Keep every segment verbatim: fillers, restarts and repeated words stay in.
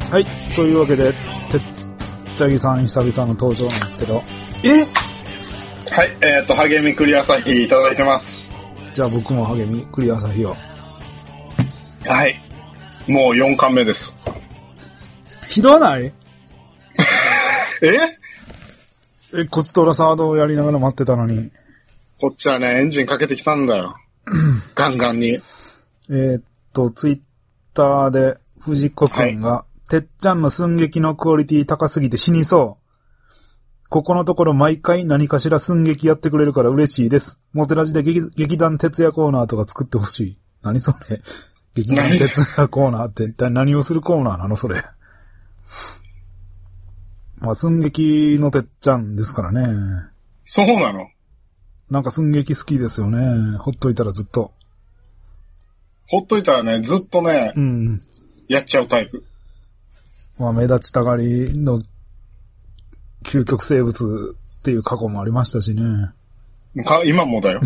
はい。というわけで、てっちゃぎさん久々の登場なんですけど。えはい。えっと、励みクリア朝日いただいてます。 じゃあ僕も励みクリア朝日を。 はい。もうよんかんめです。 ひどないええ、こちとらサードをやりながら待ってたのに。 こっちはね、エンジンかけてきたんだよ。ガンガンに。 えー、っと、ツイッターで藤子くんが、はい、てっちゃんの寸劇のクオリティ高すぎて死にそう。ここのところ毎回何かしら寸劇やってくれるから嬉しいです。モテラジで 劇, 劇団徹夜コーナーとか作ってほしい。何それ劇団徹夜コーナーって一体何をするコーナーなのそれ。まあ寸劇のてっちゃんですからね。 そうなの？ なんか寸劇好きですよね。ほっといたらずっと。 ほっといたらね、ずっとね、うん、やっちゃうタイプ。 まあ目立ちたがりの究極生物っていう過去もありましたしね。 か、今もだよ。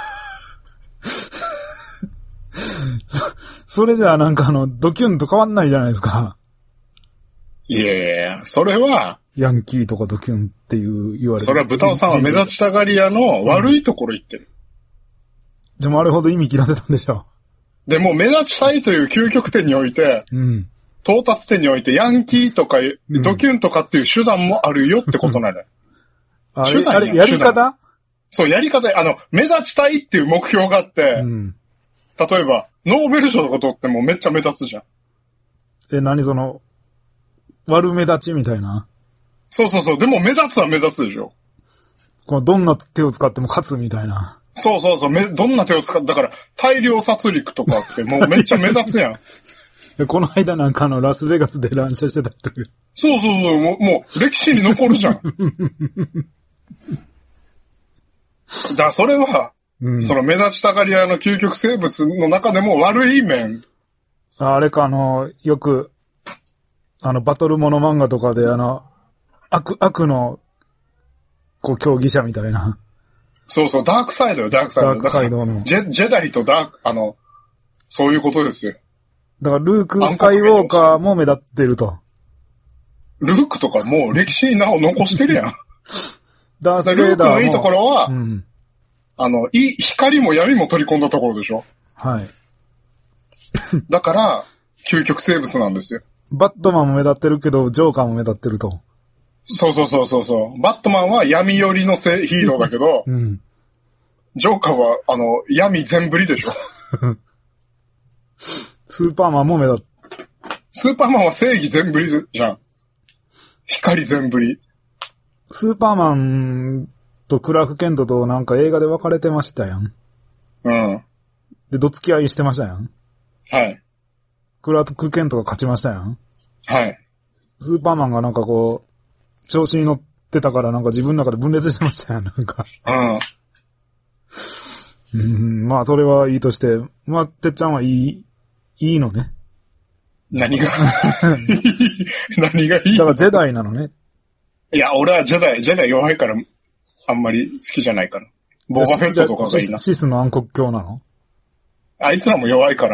そ、それじゃあなんかあの、ドキュンと変わんないじゃないですか。 いやいやいや、それは、 ヤンキーとかドキュンっていう言われてる。 それは豚尾さんは目立ちたがり屋の悪いところ言ってる。 うん、でもあれほど意味切らせたんでしょ。 でも目立ちたいという究極点において、うん、到達点においてヤンキーとか、うん、ドキュンとかっていう手段もあるよってことなんだよ。 あれ、あれ、やり方？ そう、やり方、あの、目立ちたいっていう目標があって、うん、例えば、ノーベル賞とか取ってもめっちゃ目立つじゃん。 え、何その、悪目立ちみたいな？ そうそうそう。でも目立つは目立つでしょ。 このどんな手を使っても勝つみたいな。 そうそうそう。めどんな手を使って、だから大量殺戮とかってもうめっちゃ目立つやん。 この間なんかあのラスベガスで乱射してたって。 そうそうそう。もう、もう歴史に残るじゃん。だからそれは、うん、その目立ちたがり屋の究極生物の中でも悪い面。 あれか、あの、よく、あの、バトルモノ漫画とかで、あの、悪、悪の、こう、競技者みたいな。 そうそう、ダークサイドよ、ダークサイド。 ダークサイドの。 ジェ、ジェダイとダーク、あの、そういうことですよ。 だから、ルーク・スカイウォーカーも目立ってると。 ルークとかもう歴史に名を残してるやん。 ダース・ベイダーも。 ルークのいいところは、 うん、 あの、いい、光も闇も取り込んだところでしょ。 はい。 だから、究極生物なんですよ。 バットマンも目立ってるけど、ジョーカーも目立ってると。 そうそうそうそうそう。バットマンは闇寄りのヒーローだけど、うん、ジョーカーは、あの、闇全振りでしょ。 スーパーマンも目立って。 スーパーマンは正義全振りじゃん。光全振り。 スーパーマンとクラークケントとなんか映画で別れてましたやん。 うん。 で、どつき合いしてましたやん。 はい。 クラークケントが勝ちましたやん。 はい。 スーパーマンがなんかこう、調子に乗ってたからなんか自分の中で分裂してましたやん、なんか。うん。うん、まあそれはいいとして、まあ、てっちゃんはいい、いいのね。 何が何がいいの？ だからジェダイなのね。 いや、俺はジェダイ、ジェダイ弱いから、あんまり好きじゃないから。ボバフェットとかがいいな。 シスの暗黒鏡なの？ あいつらも弱いから、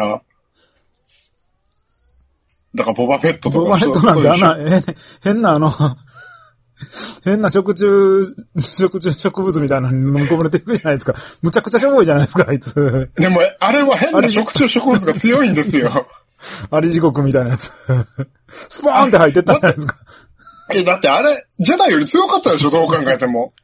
だからボバフェットとか。 ボバフェットなんてあんな、え、変なあの、変な食虫、食虫植物みたいなのに飲み込まれていくじゃないですか。むちゃくちゃしょぼいじゃないですか、あいつ。 でも、あれは変な食虫植物が強いんですよ。 アリ地獄みたいなやつ。スポーンって入ってったじゃないですか。 え、だってあれ、ジェダイより強かったでしょ、どう考えても。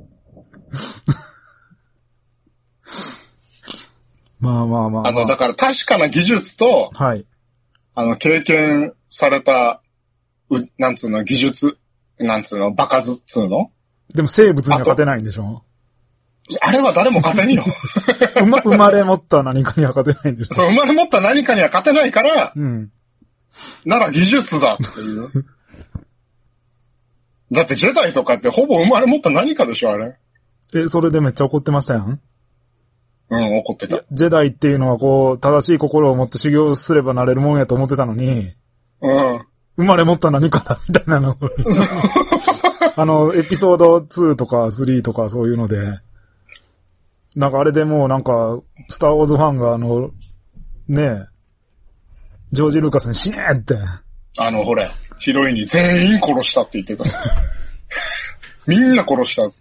まあまあまあ、まあ。 あの、だから確かな技術と、 はい。 あの、経験された、う、なんつうの、技術、なんつうの、バカずっつうの？ でも生物には勝てないんでしょ？ あれは誰も勝てんよ。 生ま、生まれ持った何かには勝てないんでしょ？ そう、生まれ持った何かには勝てないから、 うん。 なら技術だっていう。だってジェダイとかってほぼ生まれ持った何かでしょ、あれ。 え、それでめっちゃ怒ってましたやん。 うん、怒ってた。 ジェダイっていうのはこう、正しい心を持って修行すればなれるもんやと思ってたのに、 うん。 生まれ持った何かだ、みたいなの。あの、エピソードツーとかスリーとかそういうので、なんかあれでもうなんか、スターウォーズファンがあの、ねえ、ジョージ・ルーカスに死ねーって、 あの、ほれ、ヒロインに全員殺したって言ってた。みんな殺したって。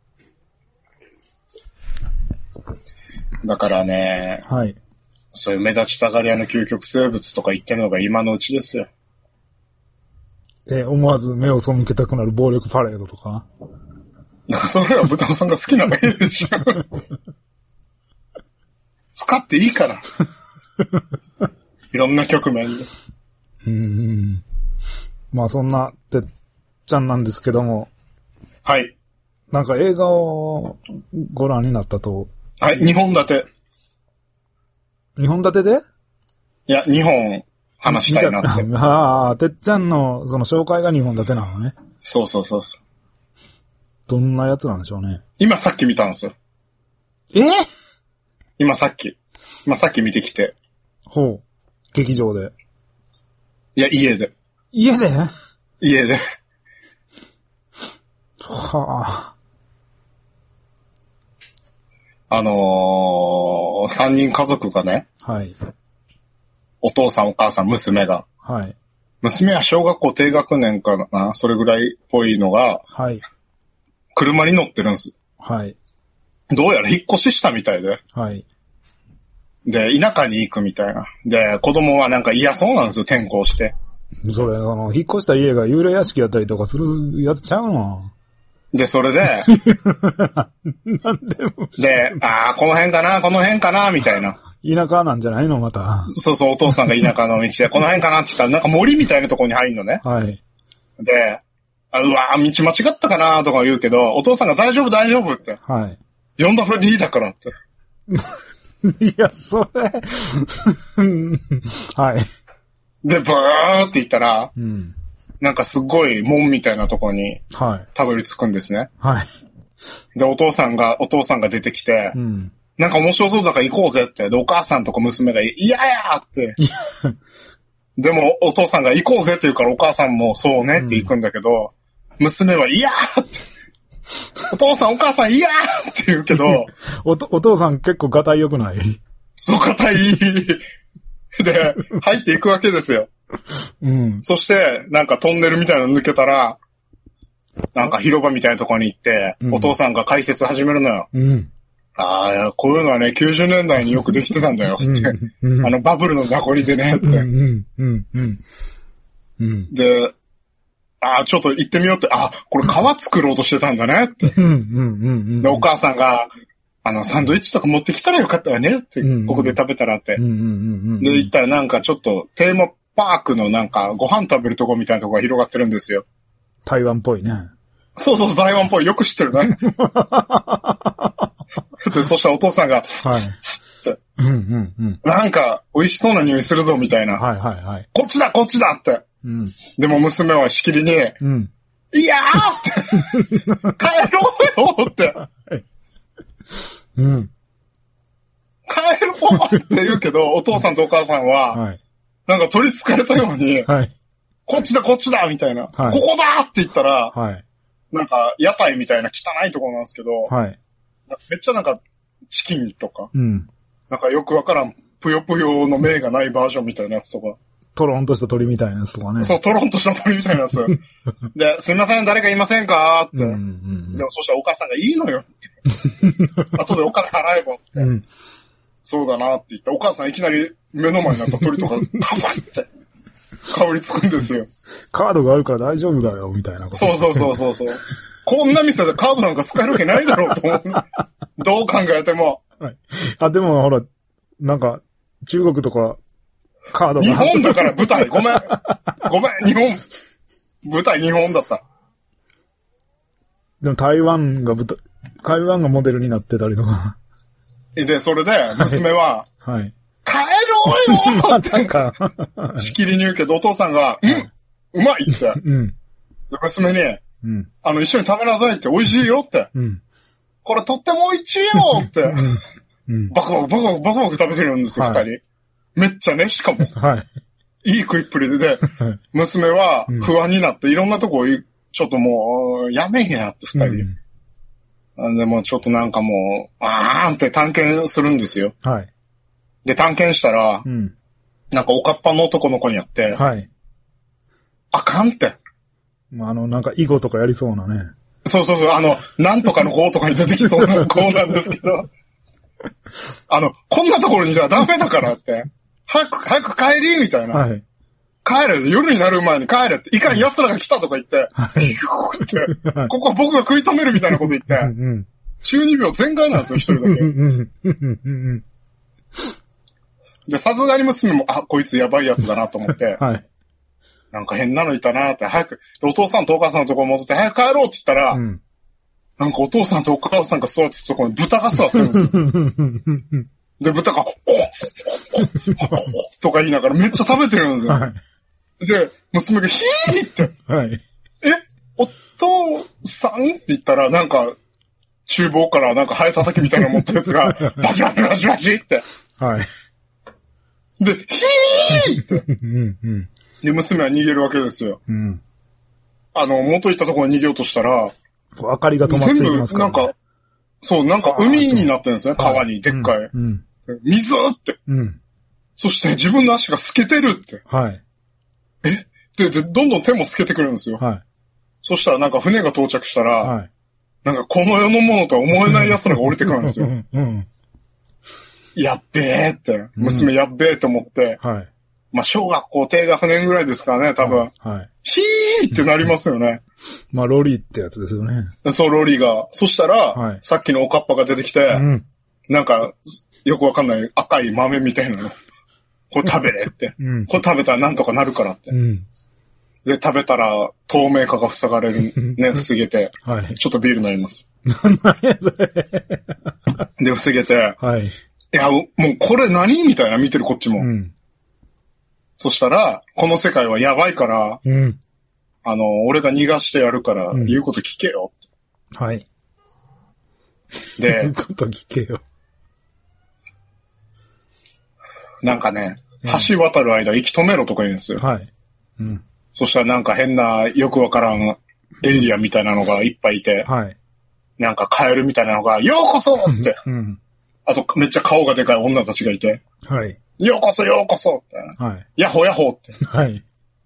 だからね、 はい。 そういう目立ちたがり屋の究極生物とか言ってるのが今のうちですよ。 え、思わず目を背けたくなる暴力パレードとか。 なんかそれは豚尾さんが好きなのいいでしょ。使っていいから。いろんな局面で。 うん。まあそんなてっちゃんなんですけども。 はい。 なんか映画をご覧になったと。 はい、にほん立て。 にほん立てで？ いや、にほん話したいなって。 ああ、てっちゃんのその紹介がにほん立てなのね。 そうそうそう。 どんなやつなんでしょうね。 今さっき見たんですよ。 え？ 今さっき。今さっき見てきて。 ほう。劇場で。 いや、家で。 家で？ 家で。 はあ。 あのー、三人家族がね。 はい。 お父さん、お母さん、娘が。 はい。 娘は小学校低学年かな、それぐらいっぽいのが。 はい。 車に乗ってるんです。 はい。 どうやら引っ越ししたみたいで。 はい。 で、田舎に行くみたいな。で、子供はなんか嫌そうなんですよ、転校して。 それ、あの、引っ越した家が幽霊屋敷やったりとかするやつちゃうの？ で、それで、 なんでも。 で、ああ、この辺かな、この辺かな、みたいな。 田舎なんじゃないのまた。 そうそう、お父さんが田舎の道で、この辺かなって言ったら、なんか森みたいなところに入るのね。 はい。 で、あうわー道間違ったかなとか言うけど、お父さんが大丈夫大丈夫って。 はい。 呼んだふりでいいだからって。 いや、それ、はい。 で、ブーって言ったら、 うん、 なんかすごい門みたいなところに、たどり着くんですね。 はい。 で、お父さんが、お父さんが出てきて、うん、なんか面白そうだから行こうぜって。で、お母さんとか娘が、いややーって。でも、お父さんが行こうぜって言うから、お母さんもそうねって行くんだけど、うん、娘は、いやーって。お父さん、お母さん、いやーって言うけどおと、お父さん結構ガタイ良くない？ そう、ガタイいい。で、入っていくわけですよ。うん。そして、なんかトンネルみたいなの抜けたら、なんか広場みたいなところに行って、うん、お父さんが解説始めるのよ。うん。ああ、こういうのはね、きゅうじゅうねんだいによくできてたんだよって。うんうん、あの、バブルの名残でねって。うんうんうんうん、で、ああ、ちょっと行ってみようって、あ、これ皮作ろうとしてたんだねって。で、お母さんが、あの、サンドイッチとか持ってきたらよかったわねって、ここで食べたらって。で、行ったらなんかちょっとテーマパークのなんかご飯食べるとこみたいなとこが広がってるんですよ。 台湾っぽいね。 そうそう、台湾っぽい。よく知ってるね。で、そしたらお父さんが、はい。うんうんうん、なんか美味しそうな匂いするぞみたいな。はいはいはい。こっちだこっちだって。うん、でも娘はしきりに、うん、いやーって帰ろうよって、はい、うん、帰ろうって言うけど、お父さんとお母さんは、はい、なんか取り憑かれたように、はい、こっちだこっちだみたいな、はい、ここだって言ったら、はい、なんか屋台みたいな汚いところなんですけど、はい、めっちゃなんかチキンとか、うん、なんかよくわからんぷよぷよの目がないバージョンみたいなやつとか、トロンとした鳥みたいなやつとかね。 そう、トロンとした鳥みたいなやつ。で、すいません、誰かいませんかって、うんうんうん。でも、そしたらお母さんがいいのよって。後でお金払えばって、うん。そうだなって言って、お母さんいきなり目の前になった鳥とか、カバンって、かぶりつくんですよ。 カードがあるから大丈夫だよ、みたいなこと。 そうそうそうそうそう。こんな店でカードなんか使えるわけないだろうと思う。どう考えても。 はい。あ、でもほら、なんか、中国とか、カードが日本だから舞台、ごめん。ごめん、日本。舞台日本だった。 でも台湾が舞台、台湾がモデルになってたりとか。 で、それで、娘は、はい。はい、帰ろうよまたか。 しきりに言うけど、お父さんが、うん、うまいって。うん。娘に、うん、あの、一緒に食べなさいって、美味しいよって。うん。これとっても美味しいよって。うんうん、バクバクバクバクバクバク食べてるんですよ、二、はい、人。めっちゃね、しかも。はい。いい食いっぷりで、で、娘は不安になっていろんなとこ、ちょっともう、やめへんやって二人。うん、でもちょっとなんかもう、あーんって探検するんですよ。はい。で、探検したら、うん、なんかおかっぱの男の子にやって、はい。 あかんって。 あの、なんか、囲碁とかやりそうなね。 そうそうそう、あの、なんとかの子とかに出てきそうな子なんですけど、あの、こんなところにじゃダメだからって、早く、早く帰りみたいな。はい。帰れ、夜になる前に帰れって、いかに奴らが来たとか言って、はい、ってここは僕が食い止めるみたいなこと言って、うんうん、中二病全開なんですよ、一人だけ。で、さすがに娘も、あ、こいつやばいやつだなと思って、はい、なんか変なのいたなって、早く、お父さんとお母さんのところ戻って、早く帰ろうって言ったら、うん、なんかお父さんとお母さんが座ってたところに豚が座ってるんですよ。で、豚が、とか言いながらめっちゃ食べてるんですよ。はい、で、娘がヒーって、はい、え、お父さんって言ったら、なんか、厨房からなんかハエ叩きみたいなの持ったやつが、バシバシバシバシって。はい。で、ヒーって。うんうん、で、娘は逃げるわけですよ。うん、あの、元行ったところに逃げようとしたら、 明かりが止まっていきますから、ね。 全部、なんか、そう、なんか海になってるんですね、川に、でっかい。うんうん、水って、うん。そして自分の足が透けてるって。はい。えで、で、どんどん手も透けてくるんですよ。はい。そしたらなんか船が到着したら、はい。なんかこの世のものとは思えない奴らが降りてくるんですよ。うんうん、やっべーって、娘やっべーと思って、うん、はい。まあ、小学校低学年ぐらいですからね、多分。はい。ヒーってなりますよね。 まあ、ロリってやつですよね。 そう、ロリが。そしたら、はい、さっきのおかっぱが出てきて、うん、なんか、よくわかんない赤い豆みたいなの。これ食べれって。うん、これ食べたらなんとかなるからって。うん、で、食べたら透明化が塞がれる、ね、防げて、はい、ちょっとビール飲みます。何やそれ。で、防げて、はい。いや、もうこれ何みたいな見てるこっちも。うん、そしたら、この世界はやばいから、うん、あの、俺が逃がしてやるから、言うこと聞けよ。うん、はい。で、 言うこと聞けよ。 なんかね、橋渡る間息止めろとか言うんですよ。はい。うん。そしたらなんか変な、よくわからんエイリアンみたいなのがいっぱいいて、はい。なんかカエルみたいなのが、ようこそって。うん。あと、めっちゃ顔がでかい女たちがいて、はい。ようこそようこそって。はい。ヤッホーヤッホーって。はい。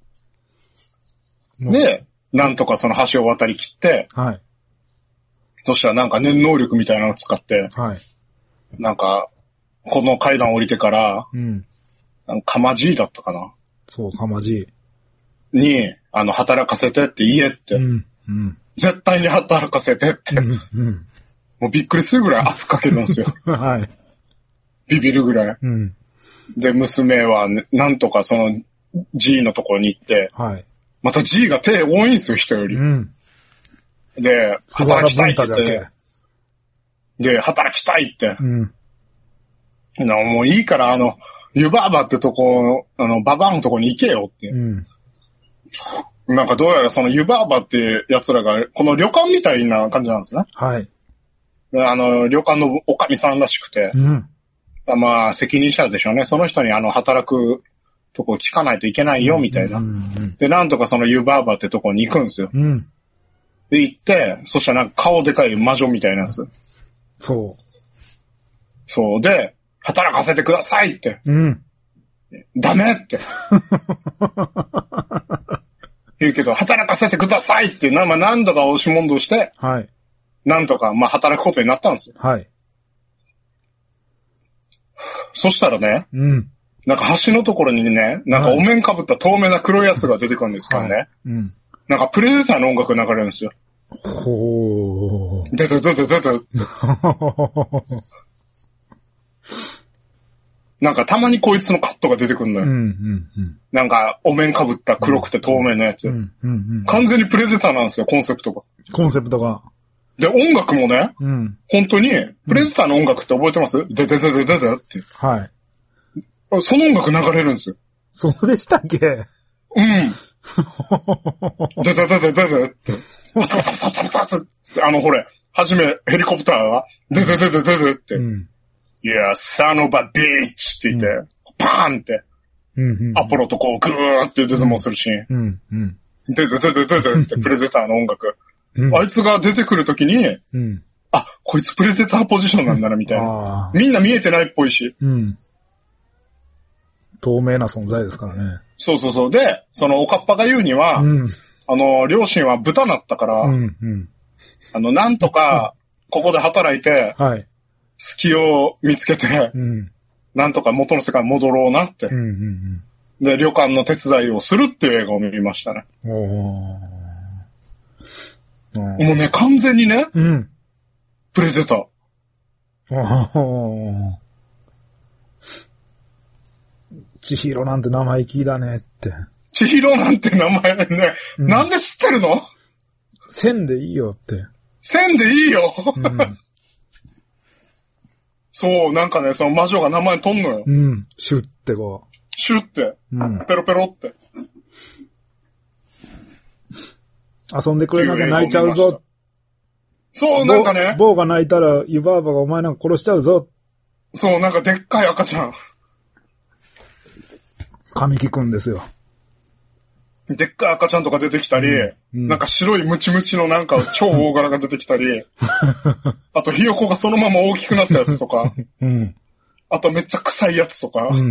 で、なんとかその橋を渡り切って、はい。そしたらなんか念能力みたいなのを使って、はい。なんか、この階段降りてから、うん。かまじいだったかな。 そう、かまじい。に、あの、働かせてって言えって。うん。うん。絶対に働かせてって。うん。うん、もうびっくりするぐらい圧かけるんですよ。はい。ビビるぐらい。うん。で、娘は、ね、なんとかその G のところに行って、はい。また G が手多いんですよ、人より。うん。で、働きたいって言って。で、働きたいって。うん。もういいから、あの、湯婆婆ってとこ、あの、ババアのとこに行けよって。うん。なんかどうやらその湯婆婆って奴らが、この旅館みたいな感じなんですね。はい。あの、旅館のおかみさんらしくて。うん。まあ、責任者でしょうね。その人にあの、働くとこ聞かないといけないよ、みたいな。うんうんうん、で、なんとかその湯婆婆ってとこに行くんですよ。うん。で、行って、そしたらなんか顔でかい魔女みたいなやつ。そう。そうで、働かせてくださいって。うん。ダメって。言うけど、働かせてくださいって、まあ、何度か押し問答して、はい。なんとか、まあ、働くことになったんですよ。はい。そしたらね、うん。なんか橋のところにね、なんかお面かぶった透明な黒いやつが出てくるんですからね。はい、うん。なんかプレデターの音楽流れるんですよ。ほー。出て出て出て。なんかたまにこいつのカットが出てくるのよ。うんうんうん、なんかお面かぶった黒くて透明なやつ、うんうんうん。完全にプレデターなんですよ、コンセプトが。 コンセプトが。 で、音楽もね、うん、本当に、プレデターの音楽って覚えてます？うん、ででででででって。はい。その音楽流れるんですよ。 そうでしたっけ？うん。 ででででででって。あの、ほれ、はじめヘリコプターが、ででででででって。うんいや、son of a bitch って言って、うん、パーンって、うんうんうん、アポロとこうグーって腕相撲するシーン。うんうん、ででででででってプレデターの音楽。うん、あいつが出てくるときに、うん、あ、こいつプレデターポジションなんだなみたいな。みんな見えてないっぽいし。うん、 透明な存在ですからね。 そうそうそう。で、そのおかっぱが言うには、うん、あの、両親は豚なったから、うんうん、あの、なんとか、ここで働いて、はい、隙を見つけて、うん、なんとか元の世界に戻ろうなって、うんうんうん。で、旅館の手伝いをするっていう映画を見ましたね。おーもうね、完全にね、うん、プレデター。お千尋なんて生意気だねって。 千尋なんて名前ね、うん、なんで知ってるの？ 千でいいよって。 千でいいよ、うん、そう、なんかね、その魔女が名前取んのよ。 うん。シュッてこう。 シュッて。うん。ペロペロって。 遊んでくれなきゃ泣いちゃうぞ。 そう、なんかね。 坊が泣いたら、湯婆婆がお前なんか殺しちゃうぞ。 そう、なんかでっかい赤ちゃん。 神木くんですよ。 でっかい赤ちゃんとか出てきたり、うんうん、なんか白いムチムチのなんか超大柄が出てきたり、あとひよこがそのまま大きくなったやつとか、うん、あとめっちゃ臭いやつとか、うんうんうんうん、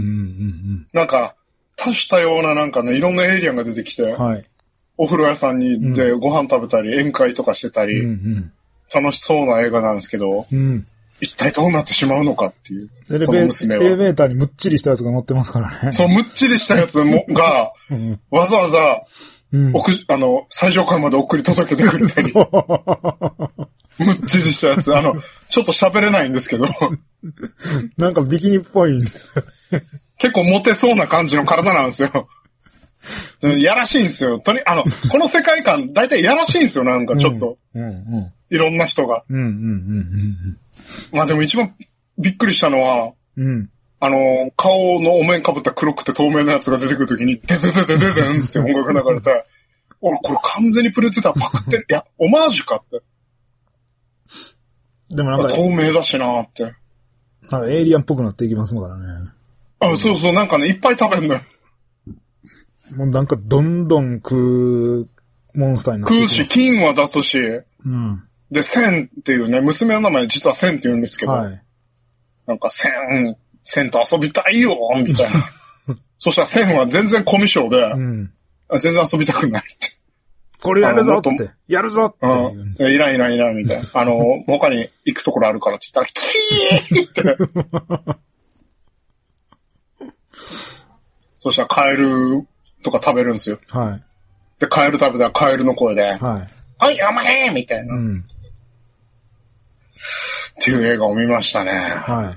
なんか多種多様ななんかね、いろんなエイリアンが出てきて、はい、お風呂屋さんにでご飯食べたり、宴会とかしてたり、うんうん、楽しそうな映画なんですけど、うん、一体どうなってしまうのかっていう。 エレベーターにむっちりしたやつが乗ってますからね。 そう、むっちりしたやつもが、うん、わざわざ、うん、おくあの、最上階まで送り届けてくれたり。むっちりしたやつ。あの、ちょっと喋れないんですけど。 なんかビキニっぽいんですよ。 結構モテそうな感じの体なんですよ。やらしいんですよ。とに、あの、この世界観、だいたいやらしいんですよ、なんかちょっと。うんうんうん、いろんな人が。うんうんうんうんまあでも一番びっくりしたのは、うん、あの、顔のお面かぶった黒くて透明なやつが出てくるときに、デデデデデデンって音楽が流れて、俺これ完全にプレデターパクってる。いや、オマージュかって。でもなんか、透明だしなーって。 なんかエイリアンっぽくなっていきますからね。 あ、そうそう、なんかね、いっぱい食べんのよ。 もうなんかどんどん食うモンスターになっていきます。 食うし、金は出すし、うん。で、センっていうね、娘の名前実はセンって言うんですけど、はい、なんかセン、センと遊びたいよみたいな。そしたらセンは全然コミュ障で、うん、全然遊びたくないって。 これやるぞって。やるぞって言うんです。 うん。いらんいらんいらんみたいな。あの、他に行くところあるからって言ったら、キーって。そしたらカエルとか食べるんですよ。はい。で、カエル食べたらカエルの声で、はい。はい、あまへんみたいな。うん。っていう映画を見ましたね。はい。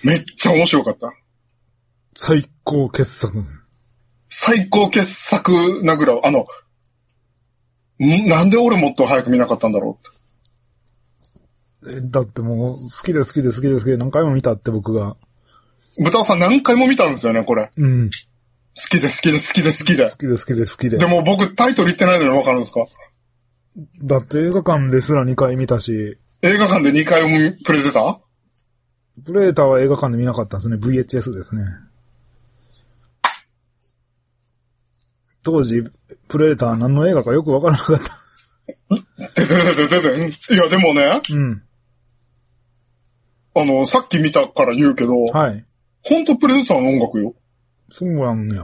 めっちゃ面白かった。 最高傑作。 最高傑作なぐらい、あの、んなんで俺もっと早く見なかったんだろうって。え、だってもう、好きで好きで好きで好きで何回も見たって僕が。 豚尾さん何回も見たんですよね、これ。うん。好きで好きで好きで好きで。 好きで好きで好きで。 でも僕タイトル言ってないのにわかるんですか？ だって映画館ですらにかい見たし。 映画館でにかいもプレデター？ プレデターは映画館で見なかったんですね。ブイエイチエス ですね。当時、プレデター何の映画かよくわからなかった。 でででででで。いや、でもね。うん。あの、さっき見たから言うけど。はい。ほんとプレデターの音楽よ。 そうなんや。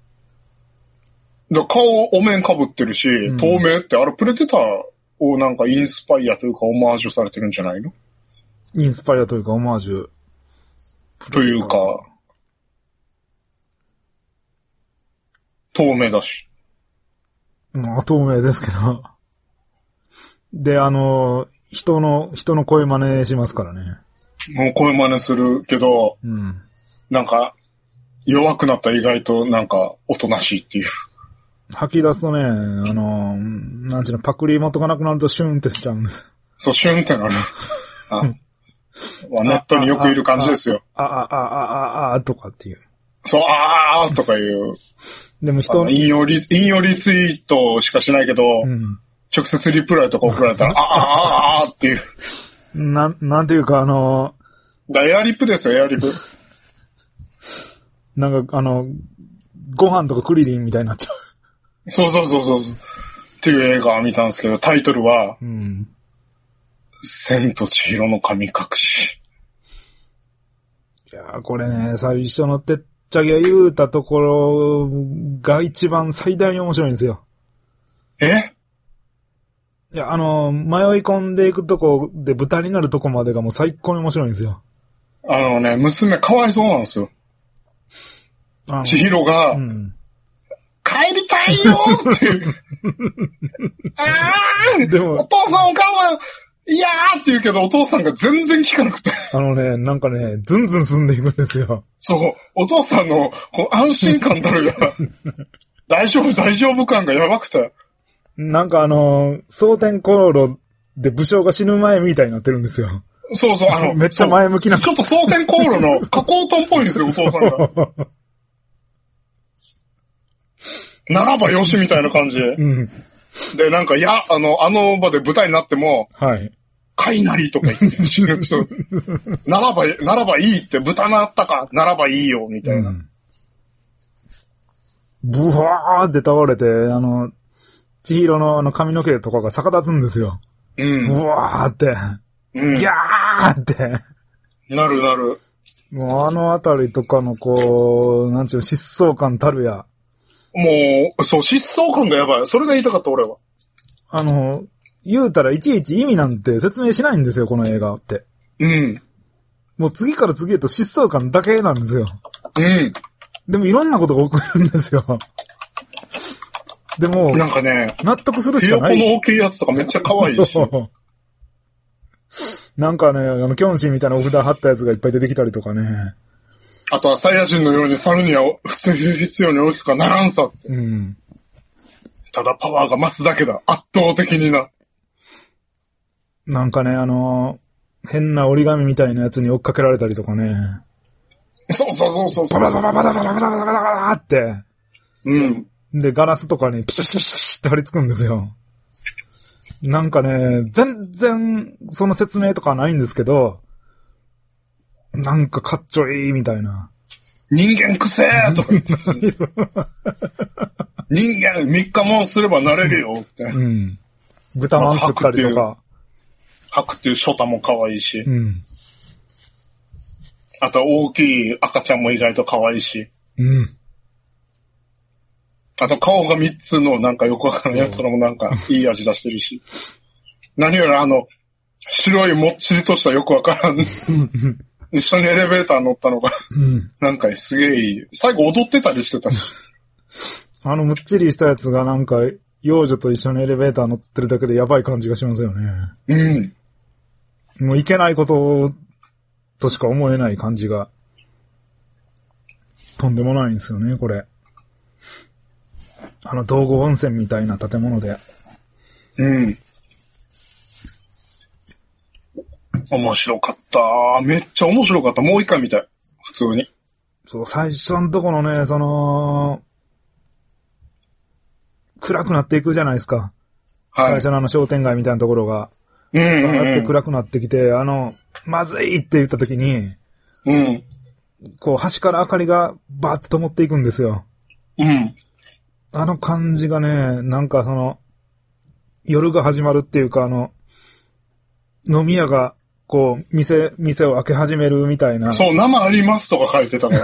だ顔お面被ってるし、うん、透明ってあれプレデターをなんかインスパイアというかオマージュされてるんじゃないの？ インスパイアというかオマージュ。 というか、透明だし。 まあ、透明ですけど。で、あの、人の、人の声真似しますからね。 もう声真似するけど、うん、なんか、弱くなった意外となんか、おとなしいっていう。 吐き出すとね、あの、なんちゅうの、パクリ元がなくなるとシューンってしちゃうんです。 そう、シューンってなる。あまあ、ネットによくいる感じですよ。 あ、あ、あ、あ、あ、あ、とかっていう。 そう、あーとかいう。でも人の、引用リ、引用リツイートしかしないけど、うん、直接リプライとか送られたら、あ、あ、あ、あっていう。 なん、なんていうかあのー、エアリップですよ、エアリップ。 なんかあの、ご飯とかクリリンみたいになっちゃう。そうそうそうそう。っていう映画を見たんですけど、タイトルは、うん、千と千尋の神隠し。 いやー、これね、最初のてっちゃけ言うたところが一番最大に面白いんですよ。 えいや、あの、迷い込んでいくとこで豚になるとこまでがもう最高に面白いんですよ。 あのね、娘かわいそうなんですよ。千尋が、うん、帰りたいよっていう。あーでもお父さんお母さん、いやーって言うけど、お父さんが全然聞かなくて。 あのね、なんかね、ずんずん進んでいくんですよ。 そう、お父さんのこう安心感たるが、大丈夫、大丈夫感がやばくて。 なんかあのー、蒼天航路で武将が死ぬ前みたいになってるんですよ。 そうそう、あの、 めっちゃ前向きな。 ちょっと蒼天航路の加工トンっぽいんですよ、お父さんが。ならばよしみたいな感じ。うん。で、なんか、いや、あの、あの場で舞台になっても、はい。かいなりとか言って死ぬ人。ならば、ならばいいって、豚なったか、ならばいいよ、みたいな。うん、 ブワーって倒れて、あの、千尋のあの髪の毛とかが逆立つんですよ。うん。ブワーって。うん。ギャーって。 なるなる。 もうあのあたりとかのこう、なんちゅう、疾走感たるや。 もう、そう、疾走感がやばい。それが言いたかった、俺は。 あの、言うたらいちいち意味なんて説明しないんですよ、この映画って。うん。もう次から次へと疾走感だけなんですよ。うん。でもいろんなことが起こるんですよ。でも、 なんかね、 納得するしかない。 ひよこの大きいやつとかめっちゃ可愛いし。 なんかね、あの、キョンシーみたいなお札貼ったやつがいっぱい出てきたりとかね。 あとはサイヤ人のように猿には普通必要に大きくはならんさって。うん。ただパワーが増すだけだ。圧倒的にな。 なんかね、あのー、変な折り紙みたいなやつに追っかけられたりとかね。 そうそうそうそうそう。 バラバラバラバラバラバラバラバラって。 うん。 で、ガラスとかにピシュシュシュシュって貼り付くんですよ。なんかね、全然その説明とかはないんですけど、なんかかっちょいいみたいな。 人間くせーとか言って人間三日もすればなれるよって。うん。 豚まん食ったりとか。 ハクっていうショタも可愛いし。うん。あと大きい赤ちゃんも意外と可愛いし。うん。あと顔が三つのなんかよくわからないやつらもなんかいい味出してるし。何よりあの、白いもっちりとしたよくわからん。一緒にエレベーター乗ったのが、うん、なんかすげえいい。最後踊ってたりしてたし。 あのむっちりしたやつがなんか、幼女と一緒にエレベーター乗ってるだけでやばい感じがしますよね。うん。もういけないこととしか思えない感じが、とんでもないんですよね、これ。あの道後温泉みたいな建物で。うん。 面白かった。めっちゃ面白かった。もう一回見たい。普通に。 そう、最初のところね、その、暗くなっていくじゃないですか。はい。最初のあの商店街みたいなところが。うんうんうん。バーって暗くなってきて、あの、まずいって言った時に、うん。こう、端から明かりがバーって灯っていくんですよ。うん。あの感じがね、なんかその、夜が始まるっていうか、あの、飲み屋が、こう、店、店を開け始めるみたいな。 そう、生ありますとか書いてたから。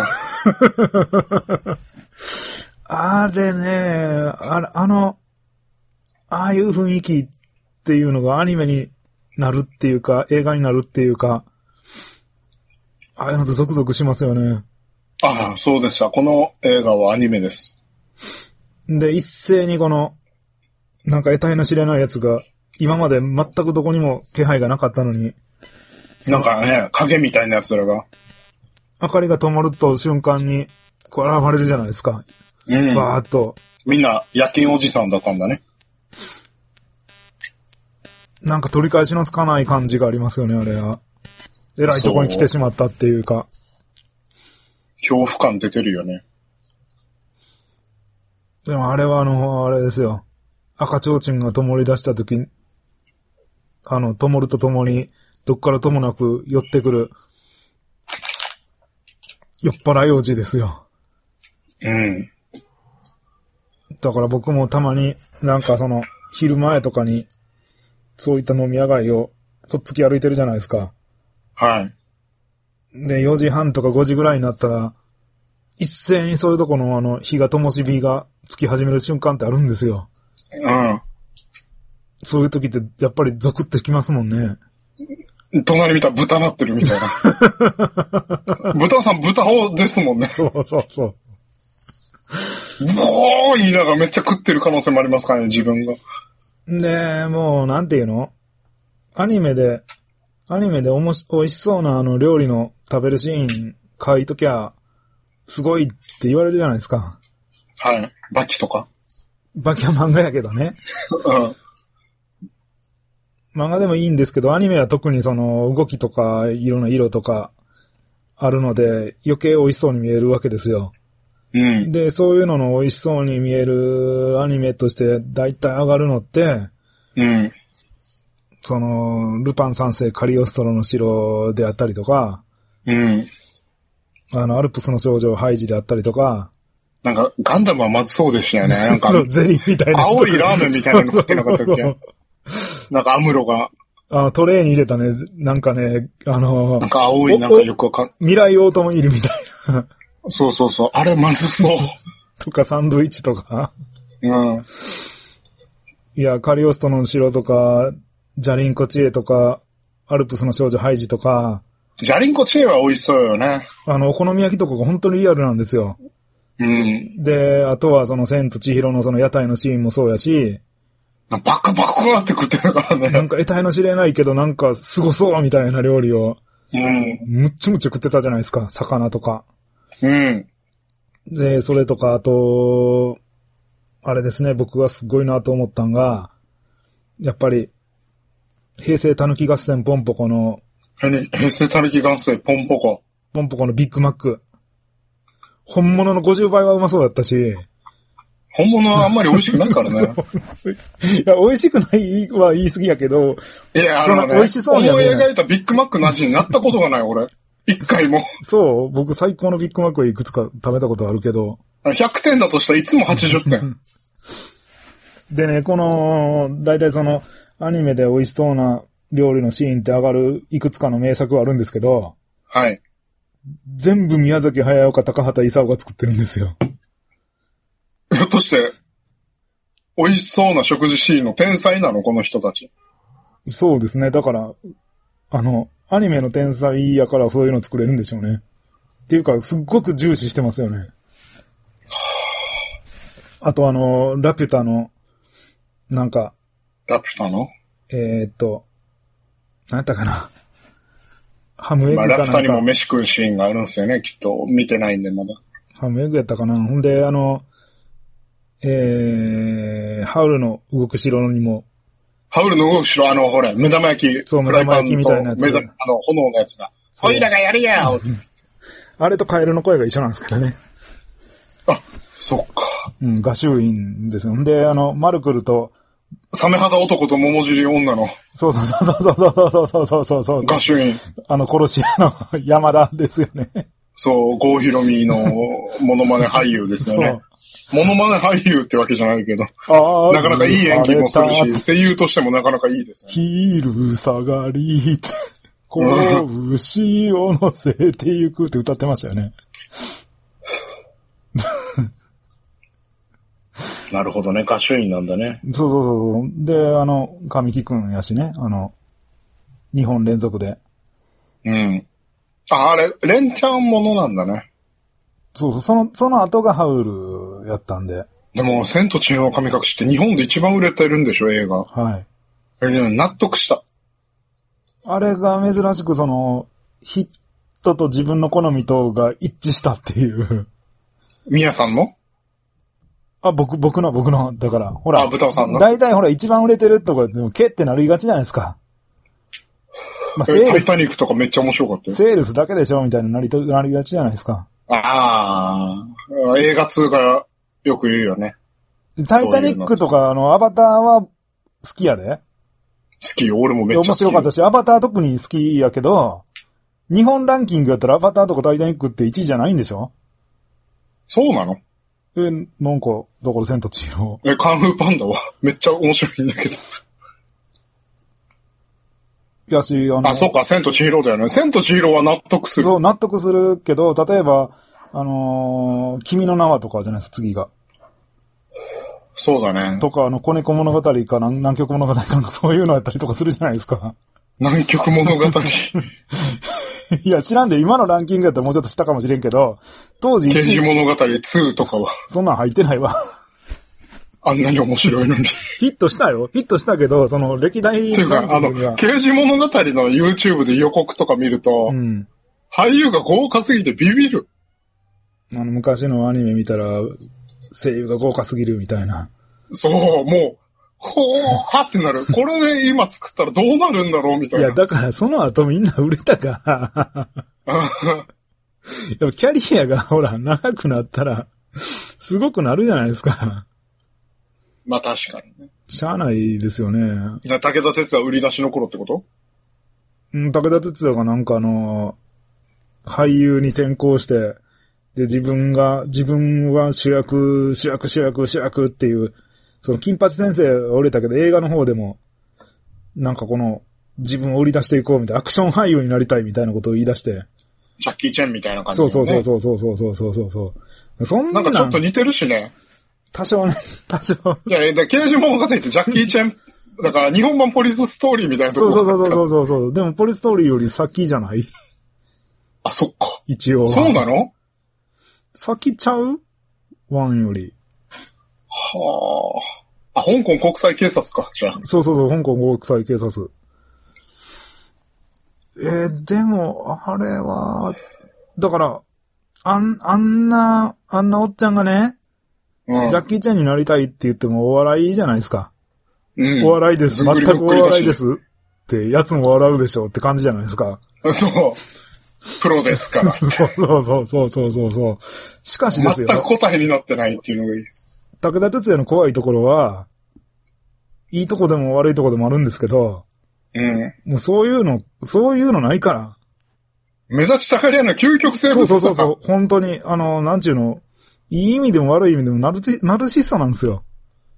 あれね、あ、あの、ああいう雰囲気っていうのがアニメになるっていうか、映画になるっていうか、ああいうのとゾクゾクしますよね。 ああ、そうでした。この映画はアニメです。 で、一斉にこの、なんか得体の知れないやつが、今まで全くどこにも気配がなかったのに、 なんかね、影みたいなやつらが。 明かりが灯ると瞬間に、こう現れるじゃないですか。うん。バーっと。 みんな夜勤おじさんだったんだね。 なんか取り返しのつかない感じがありますよね、あれは。えらいとこに来てしまったっていうか。 恐怖感出てるよね。 でもあれはあの、あれですよ。赤ちょうちんが灯り出した時、あの、灯るとともに、どっからともなく寄ってくる、酔っ払いおじですよ。うん。だから僕もたまになんかその昼前とかにそういった飲み屋街をこっつき歩いてるじゃないですか。はい。で、よじはんとかごじぐらいになったら一斉にそういうとこのあの、火が灯火がつき始める瞬間ってあるんですよ。 うん。 そういう時ってやっぱりゾクってきますもんね。 隣見たら豚なってるみたいな。豚さん豚ですもんね。 そうそうそう。 うおー言いながらめっちゃ食ってる可能性もありますからね、自分が。 で、もう、なんていうの？アニメで、アニメでおもし、美味しそうなあの料理の食べるシーン書いときゃ、すごいって言われるじゃないですか。 はい。バキとか。 バキは漫画やけどね。 うん。 漫画でもいいんですけど、アニメは特にその動きとか色の色とかあるので余計美味しそうに見えるわけですよ。 うん。 で、そういうのの美味しそうに見えるアニメとして大体上がるのって、 うん。 その、ルパン三世カリオストロの城であったりとか、 うん。 あの、アルプスの少女ハイジであったりとか、 なんか、ガンダムはまずそうでしたよね。なんか、 そう、ゼリーみたいな。 青いラーメンみたいなの食ってなかったっけ？なんかアムロが。 あの、トレーに入れたね、なんかね、あの、 なんか青いなんかよくわかん、 未来オートモイルみたいな。 そうそうそう。あれまずそう。 とかサンドイッチとか。 うん。 いや、カリオストロの城とか、ジャリンコチエとか、アルプスの少女ハイジとか。 ジャリンコチエは美味しそうよね。 あの、お好み焼きとかが本当にリアルなんですよ。 うん。 で、あとはその千と千尋のその屋台のシーンもそうやし、 バカバカって食ってるからね。 なんか得体の知れないけどなんかすごそうみたいな料理を、 うん。 むっちゃむっちゃ食ってたじゃないですか、魚とか。 うん。 で、それとか、あと、あれですね、僕がすごいなと思ったんが、やっぱり、平成たぬき合戦ポンポコの、 平成たぬき合戦ポンポコ。 ポンポコのビッグマック。本物のごじゅうばいはうまそうだったし、 本物はあんまり美味しくないからね。 いや、美味しくないは言い過ぎやけど、 いや、 その美味しそうには思い描いたビッグマックの味になったことがない、俺。一回も。 そう、僕最高のビッグマックはいくつか食べたことあるけど。 ひゃくてんだとしたらいつもはちじゅってん。 でね、この、だいたいその、アニメで美味しそうな料理のシーンって上がるいくつかの名作はあるんですけど、 はい。 全部宮崎駿か高畑勲が作ってるんですよ。 ひょっとして、美味しそうな食事シーンの天才なのこの人たち。 そうですね。だから、あの、アニメの天才やからそういうの作れるんでしょうね。っていうか、すっごく重視してますよね。あとあの、ラピュタの、なんか、 ラピュタのえー、っと、なんやったかな。ハムエッグかなんか。 まあ、ラピュタにも飯食うシーンがあるんですよね、きっと。見てないんで、まだ。 ハムエッグやったかな。ほんで、あの、えー、ハウルの動く城にも。 ハウルの動く城、あの、ほれ、目玉焼き。 そう、目玉焼きみたいなやつ。 あの、炎のやつが。おいらがやるやあれとカエルの声が一緒なんですけどね。 あ、そっか。 うん、画集院ですよ。で、あの、マルクルと、 サメ肌男と桃尻女の。 そうそうそうそうそうそうそうそうそうそう。 画集院。あの、殺し屋の山田ですよね。 そう、郷ひろみのモノマネ俳優ですよね。モノマネ俳優ってわけじゃないけど。あなかなかいい演技もするし、声優としてもなかなかいいですよね。 昼下がりって、拳を乗せてゆくって歌ってましたよね。 なるほどね、歌手員なんだね。 そうそうそう。で、あの、神木くんやしね、あの、にほん連続で。 うん。あ、あれ、連チャンものなんだね。 そうそう、その、その後がハウルやったんで。 でも、千と千尋の神隠しって日本で一番売れてるんでしょ、映画。 はい。 え、納得した。 あれが珍しくその、ヒットと自分の好みとが一致したっていう。 宮さんのあ、僕、僕の、僕の、だから、ほら。 あ、豚尾さんの大体ほら、一番売れてるとかでも、けってなりがちじゃないですか。 まあ、セールス。タイタニックとかめっちゃ面白かったよ。 セールスだけでしょみたいななりと、なりがちじゃないですか。 ああ、映画通がよく言うよね。 タイタニックとか、あの、アバターは好きやで。 好きよ、俺もめっちゃ好き。 面白かったし、アバター特に好きやけど、日本ランキングやったらアバターとかタイタニックっていちいじゃないんでしょ？ そうなの？ え、なんか、だから千と千尋。 え、カンフーパンダはめっちゃ面白いんだけど。 やし、あの。 あ、そうか、千と千尋だよね。千と千尋は納得する。 そう、納得するけど、例えば、 あのー、君の名はとかじゃないですか、次が。 そうだね。 とか、あの、子猫物語か南、南極物語かなんかそういうのやったりとかするじゃないですか。 南極物語。 いや、知らんで、今のランキングやったらもうちょっと下かもしれんけど、当時いちい。 刑事物語ツーとかは。 そんなん入ってないわ。 あんなに面白いのに。 ヒットしたよ。ヒットしたけど、その歴代っていうか、あの、刑事物語の YouTube で予告とか見ると、うん、俳優が豪華すぎてビビる。 あの、昔のアニメ見たら、声優が豪華すぎるみたいな。 そう、もう、ほーはってなる。これで今作ったらどうなるんだろうみたいな。 いや、だからその後みんな売れたから。やっぱキャリアがほら、長くなったら、すごくなるじゃないですか。 まあ確かにね。 しゃあないですよね。 いや、武田鉄矢売り出しの頃ってこと？ うん、武田鉄矢がなんかあの、俳優に転向して、で、自分が、自分は主役、主役、主役、主役っていう、その金八先生はおれたけど、映画の方でも、なんかこの、自分を売り出していこうみたいな、アクション俳優になりたいみたいなことを言い出して。 ジャッキー・チェンみたいな感じ、ね。 そうそうそうそうそうそうそうそうそう。そんな。 なんかちょっと似てるしね。 多少ね、多少。 いや、だ刑事物語ってジャッキー・チェン、だから日本版ポリスストーリーみたいなところ。 そうそうそうそうそう。でもポリスストーリーより先じゃない？ あ、そっか。 一応。 そうなの？ 先ちゃう？ワンより。 はあ。あ、香港国際警察か、じゃあ。 そうそうそう、香港国際警察。えー、でも、あれは、だから、あん、あんな、あんなおっちゃんがね、うん、ジャッキー・チェンになりたいって言ってもお笑いじゃないですか。うん。お笑いです。全くお笑いです。って、やつも笑うでしょって感じじゃないですか。 そう。プロですから。 そうそうそうそうそうそう。しかしですよ。 全く答えになってないっていうのがいい。 武田鉄矢の怖いところは、いいとこでも悪いとこでもあるんですけど、うん。もうそういうの、そういうのないから。 目立ちたがり屋の究極生物そうそうそうそう。本当に、あの、なんちゅうの、いい意味でも悪い意味でもナルチ、ナルシストなんですよ。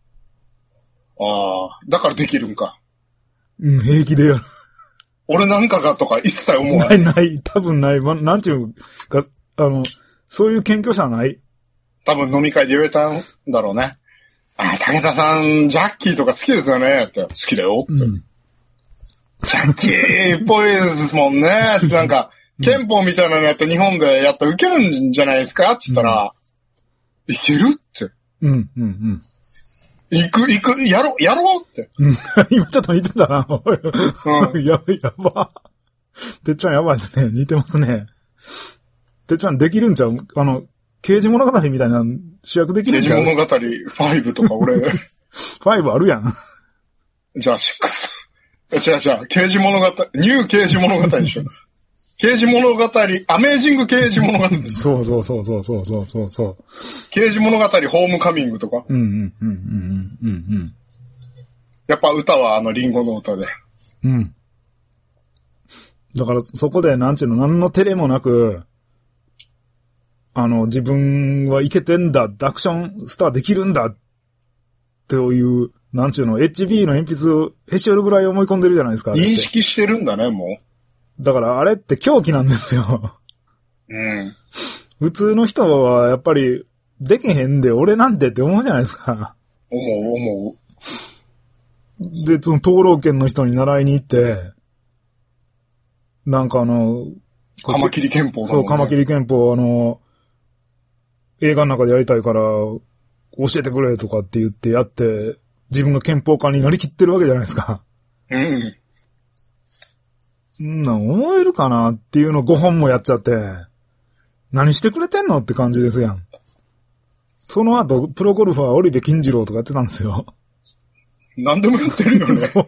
ああ、だからできるんか。 うん、平気でやる。 俺なんかがとか一切思わない。ない、ない、多分ない。ま、なんちゅうか、あの、そういう謙虚さはない。 多分飲み会で言えたんだろうね。ああ、武田さん、ジャッキーとか好きですよねって。好きだよって。うん、ジャッキーっぽいですもんねって。なんか、憲法みたいなのやって日本でやったらウケるんじゃないですかって言ったら、うん、いけるって。 うん、うん、うん。 行く、行く、やろ、やろうって。 今ちょっと似てたな。うん、やばい、やば。てっちゃんやばいですね。似てますね。てっちゃんできるんちゃう？あの、刑事物語みたいな主役できるんちゃう？ 刑事物語ごとか俺。 ごあるやん。 じゃあろく。違う違う。刑事物語、ニュー刑事物語でしょ。刑事物語、アメージング刑事物語。 そうそうそうそうそうそうそう。 刑事物語ホームカミングとか。 うんうんうんうんうんうん。 やっぱ歌はあのリンゴの歌で。 うん。だからそこでなんちゅうの、何の照れもなく、あの、自分はいけてんだ、アクションスターできるんだ、という、なんちゅうの、エイチビー の鉛筆をへし折るぐらい思い込んでるじゃないですか。 認識してるんだね、もう。 だからあれって狂気なんですよ。 うん。 普通の人はやっぱり、できへんで俺なんてって思うじゃないですか。 思う思う。で、その灯籠剣の人に習いに行って、なんかあの、 カマキリ憲法だもんね。 そう、カマキリ憲法あの、映画の中でやりたいから教えてくれとかって言ってやって、自分が憲法家になりきってるわけじゃないですか。 うん。 んな思えるかなっていうのごほんもやっちゃって、何してくれてんのって感じですやん。その後、プロゴルファー織部金次郎とかやってたんですよ。 何でもやってるよね。 そう。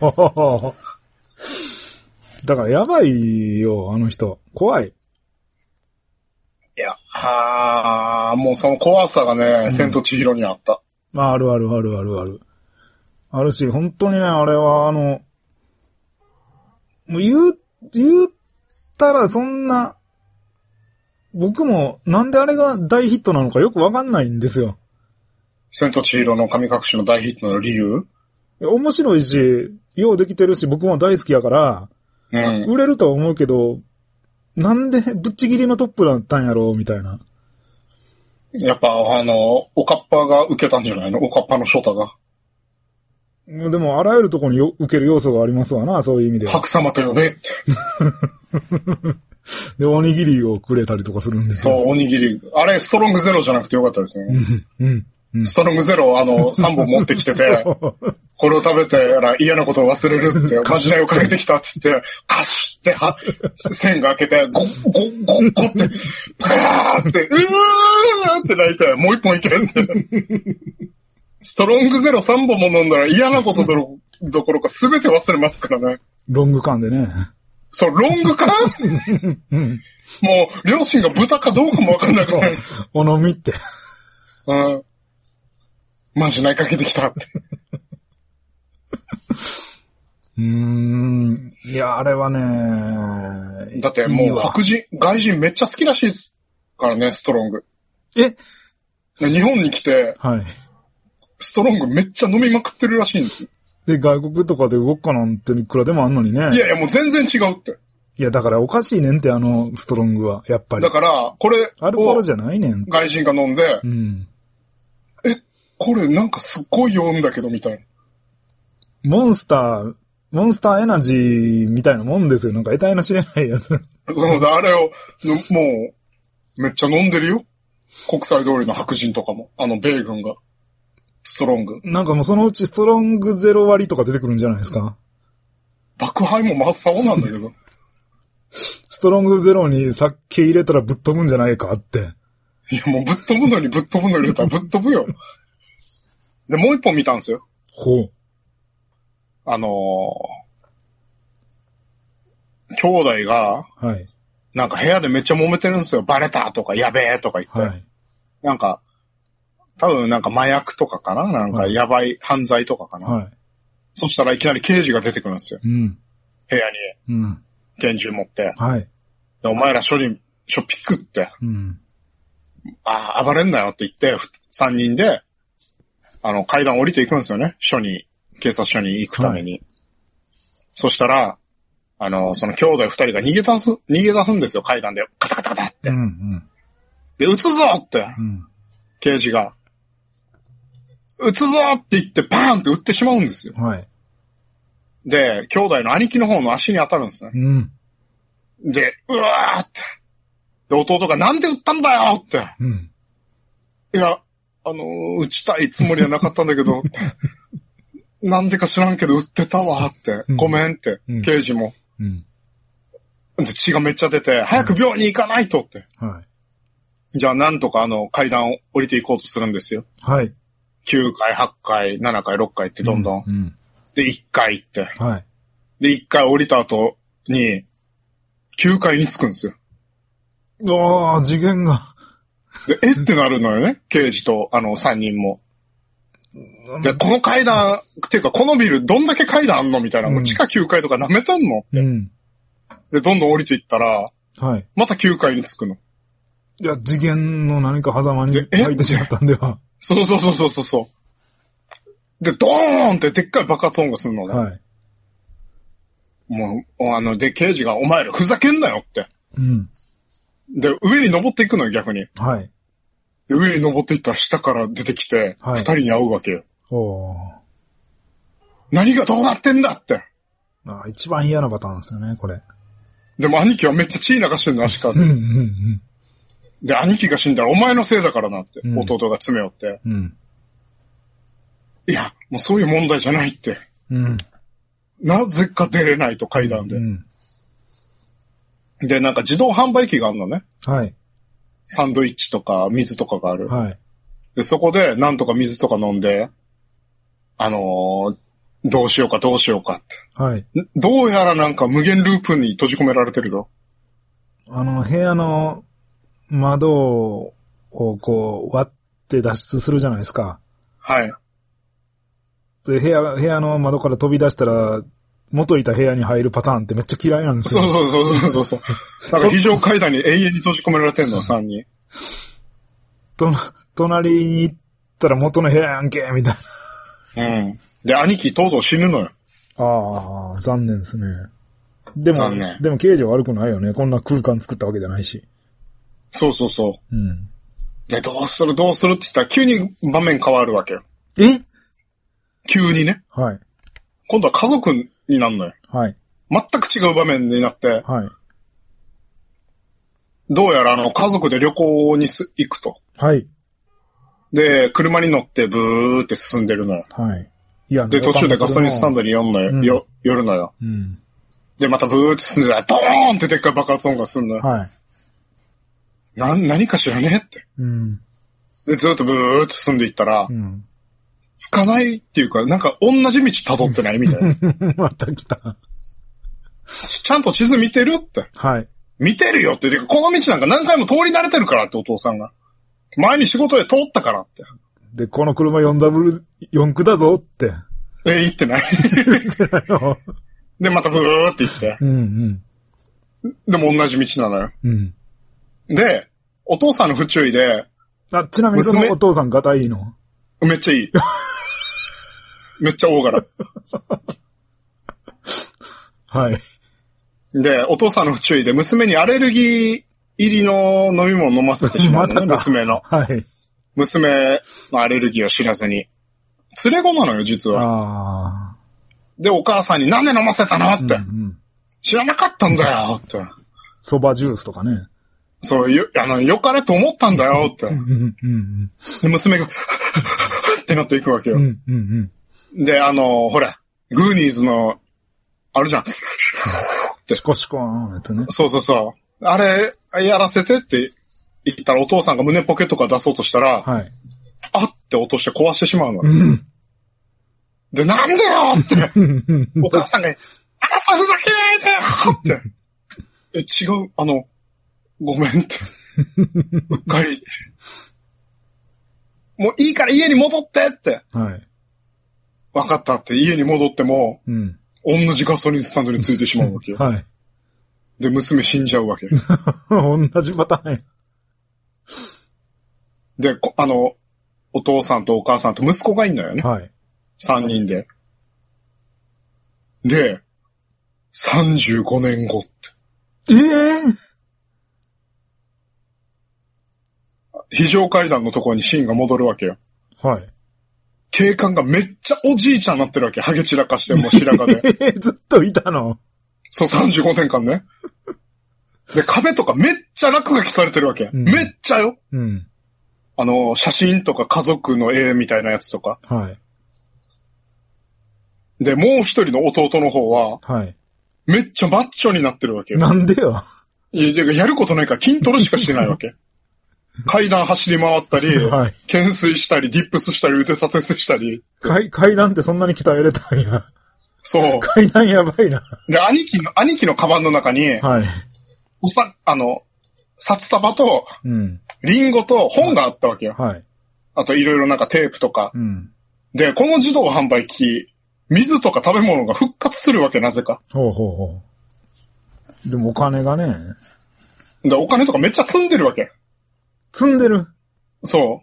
だからやばいよ、あの人。怖い。 いや、あー、もうその怖さがね、うん、千と千尋にあった。 まあ、あるあるあるあるある。あるし、本当にね、あれは、あの、もう言う、言ったらそんな、僕もなんであれが大ヒットなのかよくわかんないんですよ。 千と千尋の神隠しの大ヒットの理由？ 面白いし、ようできてるし、僕も大好きやから、うん、売れるとは思うけど、なんでぶっちぎりのトップだったんやろうみたいな。 やっぱ、あの、おかっぱが受けたんじゃないの？おかっぱのショタが。 でも、あらゆるところによ受ける要素がありますわな、そういう意味では。 白様と呼べって。 で、おにぎりをくれたりとかするんですよ。 そう、おにぎり。あれ、ストロングゼロじゃなくてよかったですね。うん。うん、ストロングゼロをあの、さんぼん持ってきてて、これを食べたら嫌なことを忘れるって、まじないをかけてきたっつって、カシっては、線が開けて、ゴッゴッゴッゴッって、パーって、うーって泣いて、もう一本いけって。ストロングゼロさんぼんも飲んだら嫌なことどころか全て忘れますからね。 ロング缶でね。 そう、ロング缶うん、もう、両親が豚かどうかもわかんなくなる。 お飲みって。 うん。まじないかけてきたって。 うーん。いや、あれはね。 だってもう白人、外人めっちゃ好きらしいですからね、ストロング。 え？ 日本に来て、 はい。 ストロングめっちゃ飲みまくってるらしいんですよ。 で、外国とかで動くかなんていくらでもあんのにね。 いやいや、もう全然違うって。 いや、だからおかしいねんって、あの、ストロングは、やっぱり。 だから、これ、 アルコールじゃないねん。 外人が飲んで、 うん。 え、これなんかすっごい酔うんだけど、みたいな。 モンスター、モンスターエナジーみたいなもんですよ。なんか得体の知れないやつ。 そうだ、あれを、もう、めっちゃ飲んでるよ。国際通りの白人とかも。あの、米軍が。ストロング。 なんかもうそのうちストロングゼロ割とか出てくるんじゃないですか。 爆敗も真っ青なんだけど。 ストロングゼロに酒入れたらぶっ飛ぶんじゃないかって。 いや、もうぶっ飛ぶのにぶっ飛ぶの入れたらぶっ飛ぶよ。で、もう一本見たんですよ。 ほう。 あのー、兄弟が、 はい。 なんか部屋でめっちゃ揉めてるんですよ。バレたとか、やべえとか言って。 はい。 なんか、多分なんか麻薬とかかななんかやばい犯罪とかかな、はい、そしたらいきなり刑事が出てくるんですよ。 うん、 部屋に。うん。拳銃持って。 はい。 で、お前ら処理、処ピクって。うん。ああ、暴れんなよって言って、三人で、あの、階段降りていくんですよね。署に、警察署に行くために。はい、そしたら、あの、その兄弟二人が逃げ出す、逃げ出すんですよ、階段で。カタカタカタって。うんうん、で、撃つぞって、うん、刑事が。撃つぞって言って、バーンって撃ってしまうんですよ。 はい。 で、兄弟の兄貴の方の足に当たるんですね。うん。で、うわーって。で、弟がなんで撃ったんだよって。うん。いや、あのー、撃ちたいつもりはなかったんだけど、なんでか知らんけど撃ってたわって。うん、ごめんって、うん、刑事も。うん。で、血がめっちゃ出て、早く病院に行かないとって。はい。じゃあ、なんとかあの、階段を降りていこうとするんですよ。 はい。 きゅうかい、はちかい、ななかい、ろっかいってどんどん。うんうん、で、いっかい行って。はい。で、いっかい降りた後に、きゅうかいに着くんですよ。 ああ、次元が。 で、えってなるのよね。刑事と、あの、さんにんも。で、この階段、っていうか、このビル、どんだけ階段あんのみたいな。うん、もう地下きゅうかいとか舐めてんのって。うん。で、どんどん降りていったら、はい。またきゅうかいに着くの。 いや、次元の何か狭間に入ってしまったんでは。 そうそうそうそうそう。で、ドーンってでっかい爆発音がするのね。はい。もう、あの、で、刑事が、お前らふざけんなよって。うん。で、上に登っていくのよ、逆に。はい。で、上に登っていったら下から出てきて、はい。二人に会うわけよ。おー。何がどうなってんだって。 ああ、一番嫌なパターンですよね、これ。 でも兄貴はめっちゃ血流してんの、足から。うんうんうん。で、兄貴が死んだらお前のせいだからなって、うん、弟が詰め寄って。うん。いや、もうそういう問題じゃないって。うん。なぜか出れないと階段で。うん。で、なんか自動販売機があるのね。はい。サンドイッチとか水とかがある。はい。で、そこでなんとか水とか飲んで、あのー、どうしようかどうしようかって。はい。どうやらなんか無限ループに閉じ込められてるぞ。 あの、部屋の窓をこう割って脱出するじゃないですか。 はい。 で、部屋、部屋の窓から飛び出したら、元いた部屋に入るパターンってめっちゃ嫌いなんですよ。 そうそうそうそうそう。なんか非常階段に永遠に閉じ込められてんの、さんにん。 と、隣に行ったら元の部屋やんけ、みたいな。うん。で、兄貴とうとう死ぬのよ。 ああ、残念ですね。でも、残念。でも刑事は悪くないよね。こんな空間作ったわけじゃないし。 そうそうそう。うん。 で、どうするどうするって言ったら急に場面変わるわけよ。 え急にね。 はい。 今度は家族になるのよ。 はい。 全く違う場面になって、 はい。 どうやらあの家族で旅行にす行くと。 はい。 で、車に乗ってブーって進んでるのよ。 はい。いや、 で、途中でガソリンスタンドに寄んのよ、うん、よ寄るのよ。 うん。 で、またブーって進んでたら、ドーンってでっかい爆発音がすんのよ。 はい。 な、何かしらねって。 うん。 で、ずっとブーって進んでいったら、うん、つかないっていうか、なんか同じ道辿ってないみたいな。 また来た。 ちゃんと地図見てるって。 はい。 見てるよって。この道なんか何回も通り慣れてるからってお父さんが。前に仕事で通ったからって。 で、この車 フォーダブリューよん 区だぞって。 え、言ってない。で、またブーって言って。 うんうん。でも同じ道なのよ。 うん。 で、お父さんの不注意で。 あ、ちなみにそのお父さんガタいいの？ めっちゃいい。めっちゃ大柄。 はい。 で、お父さんの不注意で娘にアレルギー入りの飲み物飲ませてしまうのね、娘の。 はい。 娘のアレルギーを知らずに。連れ子なのよ、実は。 あで、お母さんになんで飲ませたのって、うんうん。知らなかったんだよって。 蕎麦ジュースとかね。 そう、よ、あの、よかれと思ったんだよって。 うんうんうん、 で、娘が、ってなっていくわけよ。 うんうんうん、で、あの、ほら、グーニーズの、あるじゃん。 シコシコのやつね。 そうそうそう。あれ、やらせてって言ったらお父さんが胸ポケットから出そうとしたら、 はい。 あって落として壊してしまうの。 うん、 で、なんでよって。お母さんが、あなたふざけないでよって。え、違う、あの、ごめんって。うっかりって。もういいから家に戻ってって。 はい。 分かったって家に戻っても、 うん。 同じガソリンスタンドについてしまうわけよ。 はい。 で、娘死んじゃうわけ。 同じパターンや。 で、あの、お父さんとお母さんと息子がいんのよね。 はい。 三人で。で、さんじゅうごねんごって。 ええー、 非常階段のところにシーンが戻るわけよ。 はい。 警官がめっちゃおじいちゃんになってるわけ。ハゲ散らかして、もう白髪で。 えー、ずっといたの？ そう、さんじゅうごねんかんね。で、壁とかめっちゃ落書きされてるわけ。うん、めっちゃよ。 うん。 あの、写真とか家族の絵みたいなやつとか。 はい。 で、もう一人の弟の方は、 はい。 めっちゃマッチョになってるわけよ。 なんでよ。 いや、やることないから筋トレしかしてないわけ。階段走り回ったり、はい、懸垂したり、ディップスしたり、腕立て伏せしたり。 階、階段ってそんなに鍛えれたんや。 そう。 階段やばいな。 で、兄貴の、兄貴のカバンの中に、 はい。 おさ、あの、札束と、うん。リンゴと本があったわけよ。 はい。 あといろいろなんかテープとか。 うん。 で、この自動販売機、水とか食べ物が復活するわけ、なぜか。 ほうほうほう。でもお金がね。 で、お金とかめっちゃ積んでるわけ。 積んでる？ そう。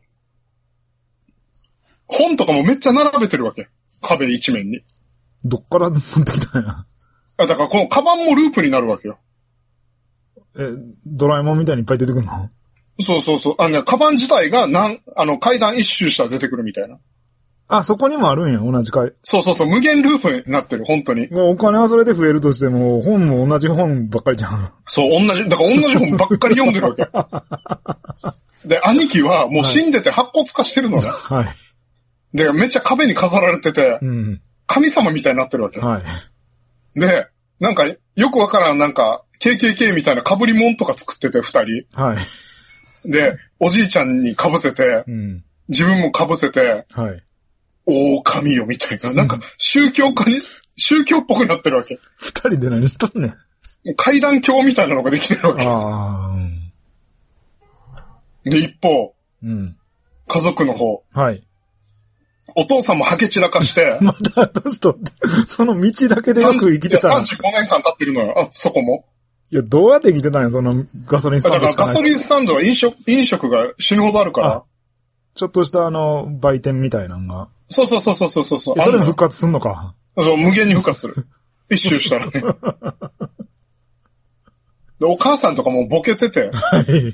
本とかもめっちゃ並べてるわけ。壁一面に。 どっから持ってきたんや。 だからこのカバンもループになるわけよ。 え、ドラえもんみたいにいっぱい出てくるの？ そうそうそう。あのね、カバン自体がなん、あの、階段一周したら出てくるみたいな。 あ、そこにもあるんや、同じ階。 そうそうそう、無限ループになってる、本当に。 もうお金はそれで増えるとしても、本も同じ本ばっかりじゃん。 そう、同じ、だから同じ本ばっかり読んでるわけ。で、兄貴はもう死んでて白骨化してるのね。 はい。 で、めっちゃ壁に飾られてて、うん、神様みたいになってるわけ。 はい。 で、なんか、よくわからん、なんか、ケーケーケー みたいな被り物とか作ってて、二人。 はい。 で、おじいちゃんに被せて、うん、自分も被せて、 はい。 おー、神よ、みたいな。なんか、宗教家に、宗教っぽくなってるわけ。 二人で何しとんねん。 階段橋みたいなのができてるわけ。 ああ、うん。 で、一方、 うん。 家族の方。 はい。 お父さんもハケ散らかして。 まだ、どうしとって、その道だけでよく生きてたら。 さんじゅうごねんかん経ってるのよ。あ、そこも。 いや、どうやって生きてたんや、そのガソリンスタンドしかない。 だからガソリンスタンドは飲食、飲食が死ぬほどあるから。 ちょっとしたあの、売店みたいなのが。 そうそうそうそうそうそう。 それも復活すんのか。 そう、無限に復活する。一周したらね。で、お母さんとかもボケてて。 はい。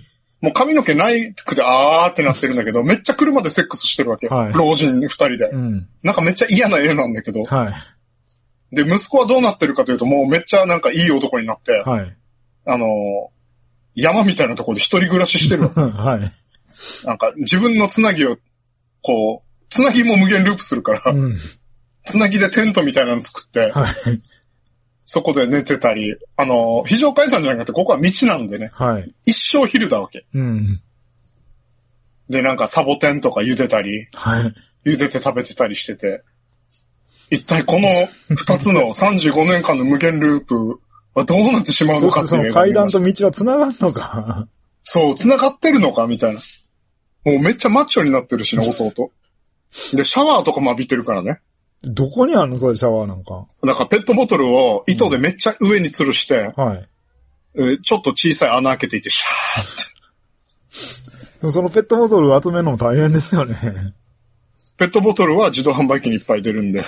もう髪の毛ないくてあーってなってるんだけど、めっちゃ車でセックスしてるわけ。はい、老人二人で、うん。なんかめっちゃ嫌な絵なんだけど。はい。で、息子はどうなってるかというと、もうめっちゃなんかいい男になって、はい。あの、山みたいなところで一人暮らししてるわけ。はい。なんか自分のつなぎを、こう、つなぎも無限ループするから、うん、つなぎでテントみたいなの作って、はい。そこで寝てたり、あの、非常階段じゃなくて、ここは道なんでね。はい。一生昼だわけ。うん。で、なんかサボテンとか茹でたり、はい。茹でて食べてたりしてて、一体この二つのさんじゅうごねんかんの無限ループはどうなってしまうのかっていう。 その階段と道は繋がるのか。 そう、繋がってるのかみたいな。もうめっちゃマッチョになってるしね、弟。で、シャワーとかも浴びてるからね。 どこにあるのそれシャワーなんか。 だからペットボトルを糸でめっちゃ上に吊るして、うん、はい。えちょっと小さい穴開けていて、シャーって。 でもそのペットボトルを集めるのも大変ですよね。 ペットボトルは自動販売機にいっぱい出るんで。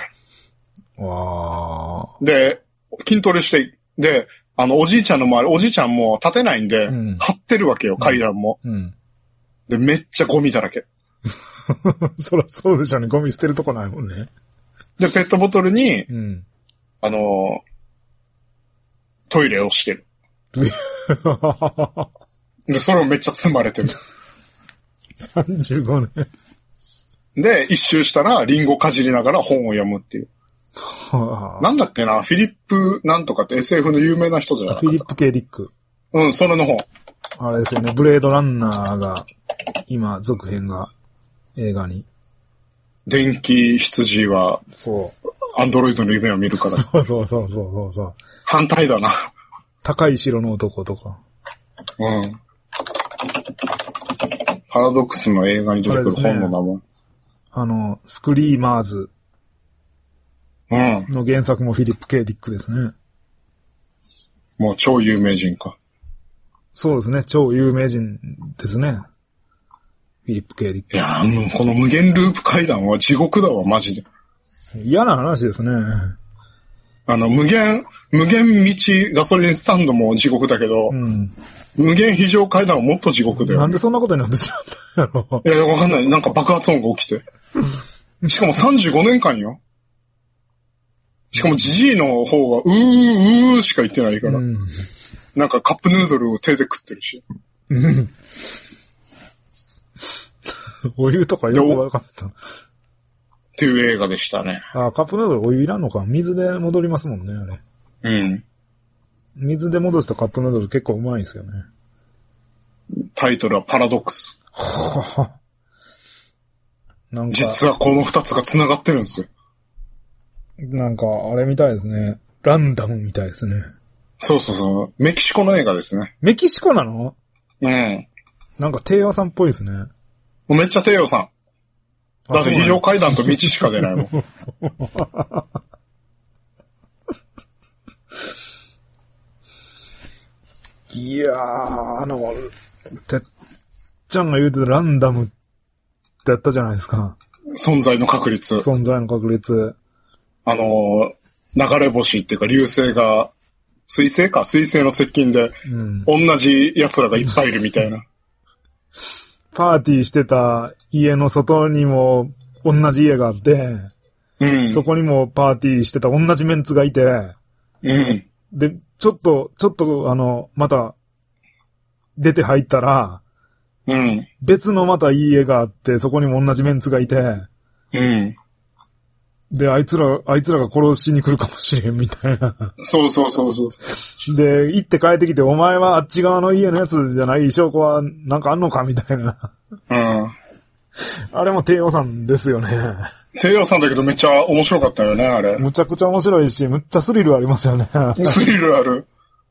わー。 で、筋トレして、で、あの、おじいちゃんの周り、おじいちゃんも立てないんで、うん、張ってるわけよ、階段も。うん。うん、で、めっちゃゴミだらけ。 そらそうでしょうね。ゴミ捨てるとこないもんね。 で、ペットボトルに、うん、あの、トイレをしてる。で、それをめっちゃ積まれてる。 さんじゅうごねん。で、一周したら、リンゴかじりながら本を読むっていう。なんだっけな、フィリップなんとかって エスエフ の有名な人じゃないフィリップ・K・ディック。 うん、それの本。 あれですよね、ブレードランナーが、今、続編が映画に。 電気羊は、 そう。 アンドロイドの夢を見るから。 そうそうそうそうそう。 反対だな。 高い城の男とか。 うん。パラドックスの映画に出てくる本の名前。 あの、スクリーマーズ。うん。の原作もフィリップ・K・ディックですね。 もう超有名人か。 そうですね、超有名人ですね。フィリップ・K・ディック。 いやーもうこの無限ループ階段は地獄だわ、マジで。 嫌な話ですね。 あの、無限、無限道ガソリンスタンドも地獄だけど、うん、無限非常階段はもっと地獄だよ、ね。 なんでそんなことになってしまったんやろ。 いや、わかんない。なんか爆発音が起きて。しかもさんじゅうごねんかんよ。しかもジジイの方は、うーうーしか言ってないから。うん、なんかカップヌードルを手で食ってるし。 お湯とかよくわかった。 っていう映画でしたね。 あ、カップヌードルお湯いらんのか。水で戻りますもんね、あれ。 うん。 水で戻したカップヌードル結構うまいんですよね。 タイトルはパラドックス。なんか実はこの二つが繋がってるんですよ。 なんか、あれみたいですね。ランダムみたいですね。 そうそうそう。メキシコの映画ですね。 メキシコなの？ うん。 なんか低予算っぽいですね。 めっちゃ低予算。だって非常階段と道しか出ないもん。 いやー、あの、てっちゃんが言うてたランダムってやったじゃないですか。 存在の確率。 存在の確率。 あの、流れ星っていうか流星が、水星か水星の接近で、うん、同じ奴らがいっぱいいるみたいな。 パーティーしてた家の外にも同じ家があって、うん、そこにもパーティーしてた同じメンツがいて、うん、で、ちょっと、ちょっとあの、また、出て入ったら、うん、別のまたいい家があって、そこにも同じメンツがいて、うん、で、あいつら、あいつらが殺しに来るかもしれんみたいな。 そうそうそうそう。 で、行って帰ってきて、お前はあっち側の家のやつじゃない証拠はなんかあんのかみたいな。うん。あれも低予算ですよね。 低予算だけどめっちゃ面白かったよね、あれ。 むちゃくちゃ面白いし、むっちゃスリルありますよね。 スリルある。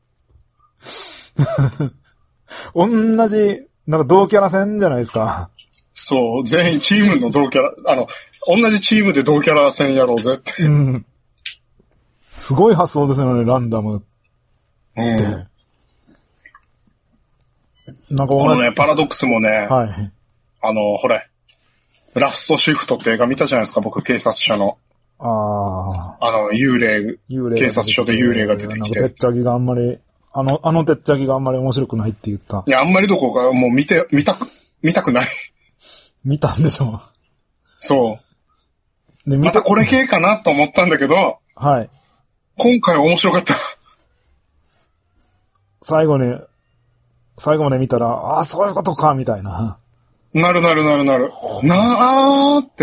同じ、なんか同キャラ戦じゃないですか。 そう、全員チームの同キャラ、あの、同じチームで同キャラ戦やろうぜって。うん。 すごい発想ですよね、ランダムって。うん。 なんかこのね、パラドックスもね、はい。あの、ほれ、ラストシフトって映画見たじゃないですか、僕、警察署の。ああ。あの、幽霊、幽霊警察署で幽霊が出てきて。なんか、 てっちゃぎがあんまりあの、あのてっちゃぎがあんまり面白くないって言った。 いや、あんまりどこかもう見て、見たく、見たくない。 見たんでしょう。 そう。 で、 またこれ系かなと思ったんだけど、 はい。 今回は面白かった。 最後に、最後まで見たら、ああ、そういうことか、みたいな。 なるなるなるなる。なーって。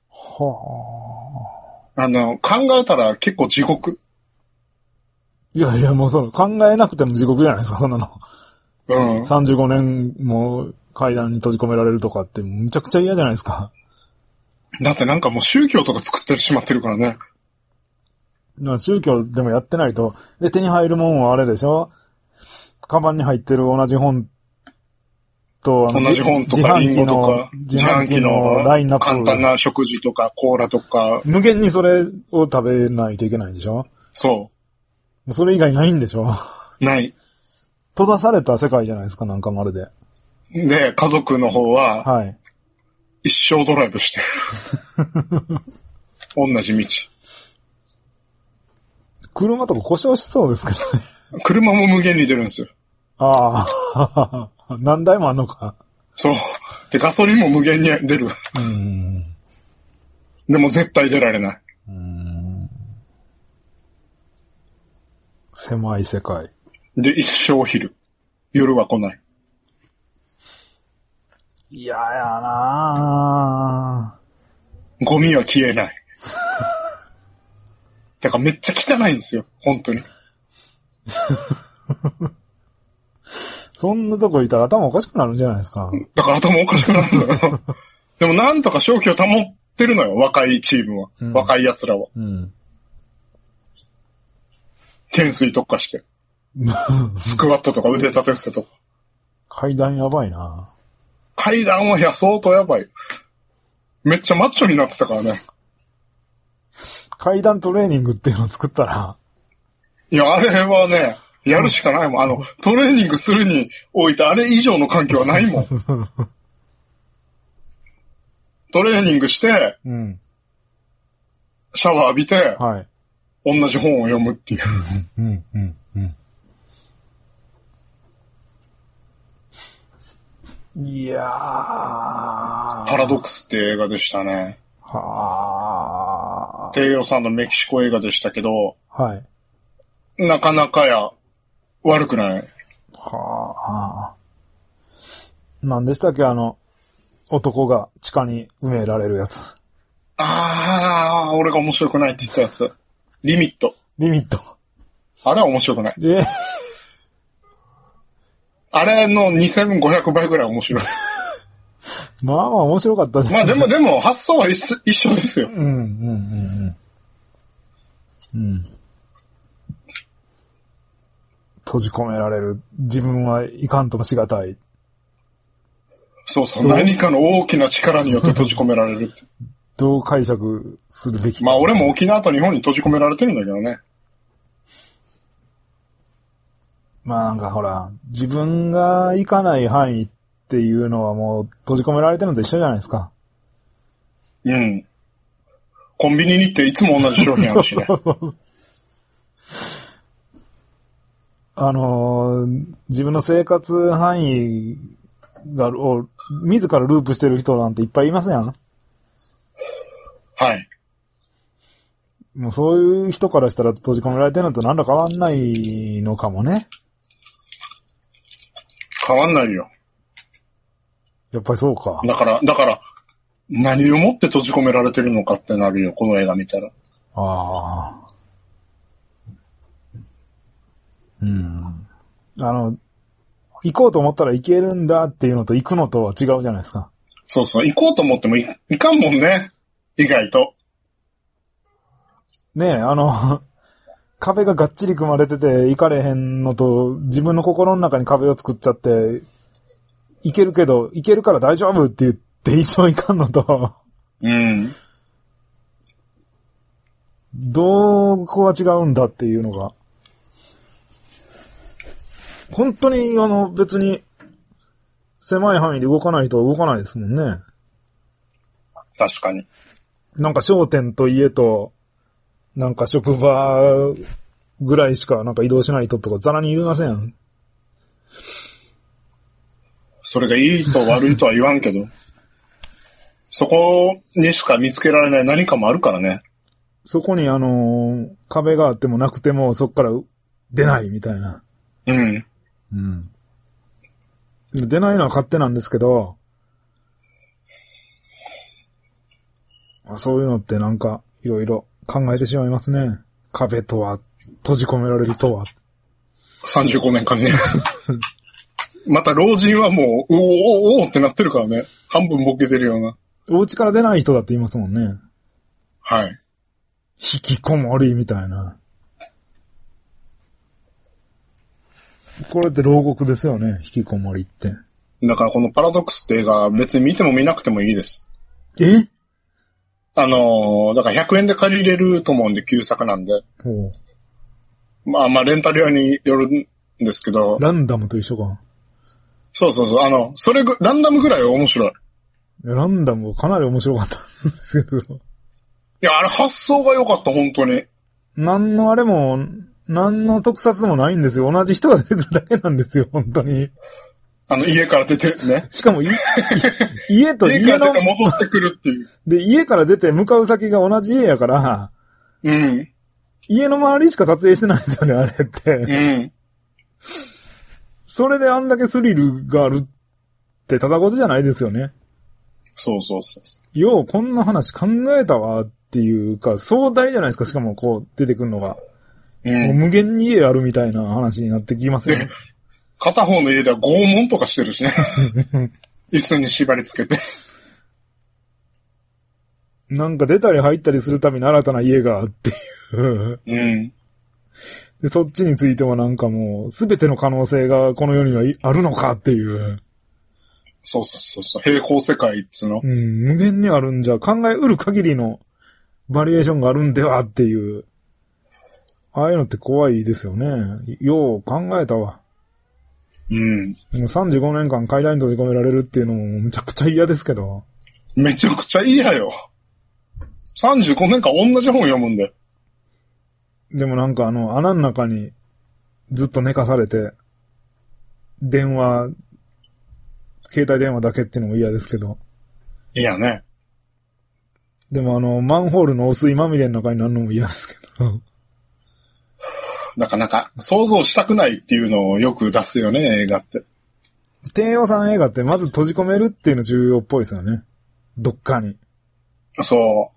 はあ。あの、考えたら結構地獄。 いやいや、もうその、考えなくても地獄じゃないですか、そんなの。 うん。 さんじゅうごねんも階段に閉じ込められるとかって、むちゃくちゃ嫌じゃないですか。 だってなんかもう宗教とか作ってしまってるからね。 宗教でもやってないと。で、手に入るもんはあれでしょ？カバンに入ってる同じ本と、 あの同じ本とかリンゴとか、自販機のラインナップ。簡単な食事とか、コーラとか。 無限にそれを食べないといけないんでしょ？ そう。 それ以外ないんでしょ？ ない。 閉ざされた世界じゃないですか、なんかまるで。 で、家族の方は、 はい。 一生ドライブしてる。同じ道。 車とか故障しそうですけどね。車も無限に出るんですよ。 ああ。何台もあんのか。 そう。で、ガソリンも無限に出る。 うん。 でも絶対出られない。 うん。狭い世界。 で、一生昼。夜は来ない。 嫌やなぁ。ゴミは消えない。だからめっちゃ汚いんですよ。本当に。 そんなとこいたら頭おかしくなるんじゃないですか。 だから頭おかしくなるんだよ。でもなんとか正気を保ってるのよ。若いチームは。うん、若い奴らは。 うん。 懸垂特化して。スクワットとか腕立て伏せとか。 階段やばいな。 階段はいや相当やばい。めっちゃマッチョになってたからね。 階段トレーニングっていうのを作ったら。 いや、あれはね、やるしかないもん。あの、トレーニングするにおいてあれ以上の環境はないもん。トレーニングして、 うん、 シャワー浴びて、 はい、 同じ本を読むっていう。 うんうんうんいやー。 パラドックスって映画でしたね。 はー。 低予算のメキシコ映画でしたけど、 はい。 なかなかや、悪くない。 はー。何でしたっけ、あの、男が地下に埋められるやつ。 あー、俺が面白くないって言ったやつ。リミット。 リミット。 あれは面白くない。 えーあれのにせんごひゃくばいぐらい面白い。 まあまあ面白かったじゃないですか。まあでもでも発想は一一緒ですよ。 うんうんうんうん。うん。閉じ込められる。自分はいかんともしがたい。 そうそう。何かの大きな力によって閉じ込められるって。 どう解釈するべき。 まあ俺も沖縄と日本に閉じ込められてるんだけどね。 まあなんかほら、自分が行かない範囲っていうのはもう閉じ込められてるのと一緒じゃないですか。 うん。コンビニに行っていつも同じ商品あるしね。そうそうそうあのー、自分の生活範囲が、を自らループしてる人なんていっぱいいますやん。 はい。 もうそういう人からしたら閉じ込められてるのと何ら変わんないのかもね。 変わんないよ。 やっぱりそうか。 だから、だから、何をもって閉じ込められてるのかってなるよ、この映画見たら。 ああ。うん。あの、行こうと思ったら行けるんだっていうのと行くのとは違うじゃないですか。 そうそう、行こうと思ってもい、いかんもんね。意外と。 ねえ、あの、壁ががっちり組まれてて行かれへんのと、自分の心の中に壁を作っちゃって、行けるけど、行けるから大丈夫って言って一生行かんのと、 うん。 どこが違うんだっていうのが。本当に、あの、別に、狭い範囲で動かない人は動かないですもんね。 確かに。 なんか商店と家と、なんか職場ぐらいしかなんか移動しない人とかザラにいません。 それがいいと悪いとは言わんけど、そこにしか見つけられない何かもあるからね。 そこにあのー、壁があってもなくてもそこから出ないみたいな。 うん。 うん。出ないのは勝手なんですけど、そういうのってなんかいろいろ考えてしまいますね。壁とは、閉じ込められるとは。 さんじゅうごねんかんね。また老人はもう、おーおーおーってなってるからね。半分ボケてるような。 お家から出ない人だって言いますもんね。 はい。 引きこもりみたいな。これって牢獄ですよね、引きこもりって。 だからこのパラドックスって映画別に見ても見なくてもいいです。 え？ あのー、だからひゃくえんで借りれると思うんで、旧作なんで。 ほう。 まあまあ、レンタル屋によるんですけど。 ランダムと一緒か。 そうそうそう。あの、それぐ、ランダムぐらいは面白い。 ランダムかなり面白かったんですけど。いや、あれ発想が良かった、本当に。 なんのあれも、なんの特撮もないんですよ。同じ人が出てくるだけなんですよ、本当に。 あの、家から出てね。 しかも、い家と家の。 家から出て戻ってくるっていう。 で、家から出て向かう先が同じ家やから、 うん。 家の周りしか撮影してないですよね、あれって。 うん。 それであんだけスリルがあるってただことじゃないですよね。 そうそうそう。 よう、こんな話考えたわっていうか、壮大じゃないですか、しかもこう出てくるのが。うん、もう無限に家あるみたいな話になってきますよね。 片方の家では拷問とかしてるしね。椅子に縛り付けて。 なんか出たり入ったりするために新たな家がっていう。 うん。 で、そっちについてはなんかもう、すべての可能性がこの世にはあるのかっていう。 そうそうそう。平行世界っつうの。 うん、無限にあるんじゃ、考えうる限りのバリエーションがあるんではっていう。ああいうのって怖いですよね。よう考えたわ。 うん。 もうさんじゅうごねんかん階段に閉じ込められるっていうのもむちゃくちゃ嫌ですけど。 めちゃくちゃ嫌よ。さんじゅうごねんかん同じ本読むんで。 でもなんかあの、穴の中にずっと寝かされて、電話、携帯電話だけっていうのも嫌ですけど。 嫌ね。 でもあの、マンホールの汚水まみれの中になるのも嫌ですけど。 なかなか想像したくないっていうのをよく出すよね、映画って。 低予算映画ってまず閉じ込めるっていうの重要っぽいですよね。どっかに。 そう。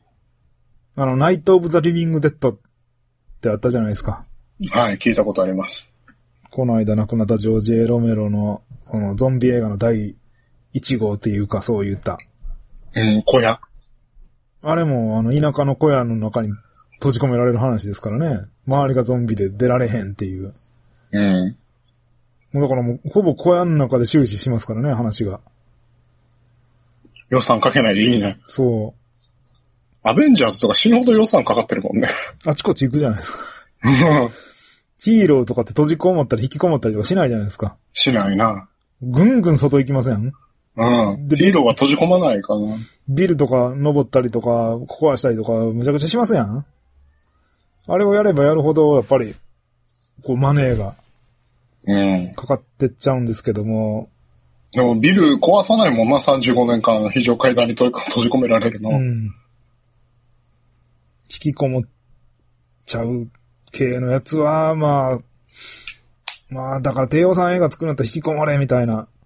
あの、ナイト・オブ・ザ・リビング・デッドってあったじゃないですか。 はい、聞いたことあります。 この間亡くなったジョージ・エロメロの、そのゾンビ映画の第一号っていうかそう言った。 うん、小屋。あれも、あの、田舎の小屋の中に閉じ込められる話ですからね。周りがゾンビで出られへんっていう。 うん。 だからもう、ほぼ小屋の中で終始しますからね、話が。 予算かけないでいいね。 そう。 アベンジャーズとか死ぬほど予算かかってるもんね。 あちこち行くじゃないですか。ヒーローとかって閉じこもったり引きこもったりとかしないじゃないですか。 しないな。 ぐんぐん外行きません？ うん。で、ヒーローは閉じ込まないかな。 ビルとか登ったりとか、壊したりとか、むちゃくちゃしますやん。あれをやればやるほど、やっぱり、こう、マネーが、 うん。 かかってっちゃうんですけども。 でも、ビル壊さないもんな、さんじゅうごねんかん非常階段に閉じ込められるの。うん。 引きこもっちゃう系のやつは、まあ、まあ、だから低予算映画作るんだったら引きこもれ、みたいな、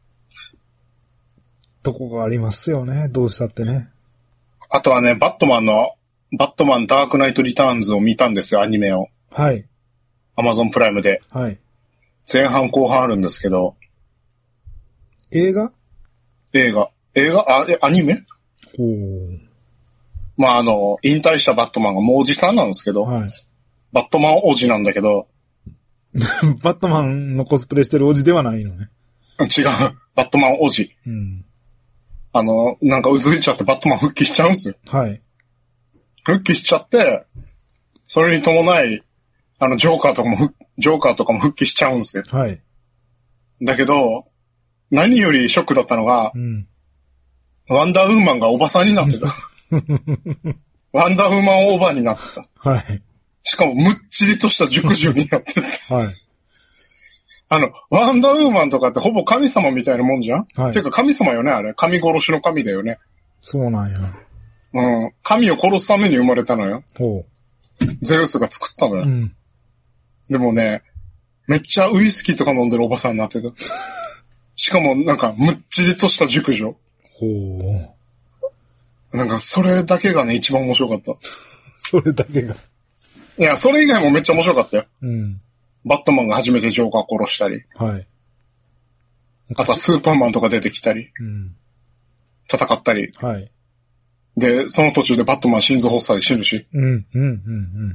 とこがありますよね、どうしたってね。 あとはね、バットマンの、バットマンダークナイトリターンズを見たんですよ、アニメを。 はい。 アマゾンプライムで。 はい。 前半後半あるんですけど。 映画？ 映画。映画あ、え、アニメ？ ほう。 まあ、あの、引退したバットマンがもうおじさんなんですけど。 はい。 バットマンおじなんだけど。 バットマンのコスプレしてるおじではないのね。 違う。バットマンおじ。 うん。 あの、なんかうずいちゃってバットマン復帰しちゃうんですよ。 はい。 復帰しちゃって、それに伴い、あの、ジョーカーとかも、ジョーカーとかも復帰しちゃうんですよ。 はい。 だけど、何よりショックだったのが、 うん、 ワンダーウーマンがおばさんになってた。ワンダーウーマンオーバーになってた。 はい。 しかもむっちりとした熟女になってて。 はい。 あの、ワンダーウーマンとかってほぼ神様みたいなもんじゃん。はい。てか神様よね、あれ。神殺しの神だよね。 そうなんや。 うん。神を殺すために生まれたのよ。 ほう。ゼウスが作ったのよ。うん。でもね、めっちゃウイスキーとか飲んでるおばさんになってた。しかもなんかむっちりとした熟女。 ほう。なんかそれだけがね、一番面白かった。 それだけが。 いや、それ以外もめっちゃ面白かったよ。 うん。 バットマンが初めてジョーカー殺したり。 はい。 あとはスーパーマンとか出てきたり。 うん。 戦ったり。 はい。 で、その途中でバットマン心臓発作で死ぬし。 うん、うん、うん、うん。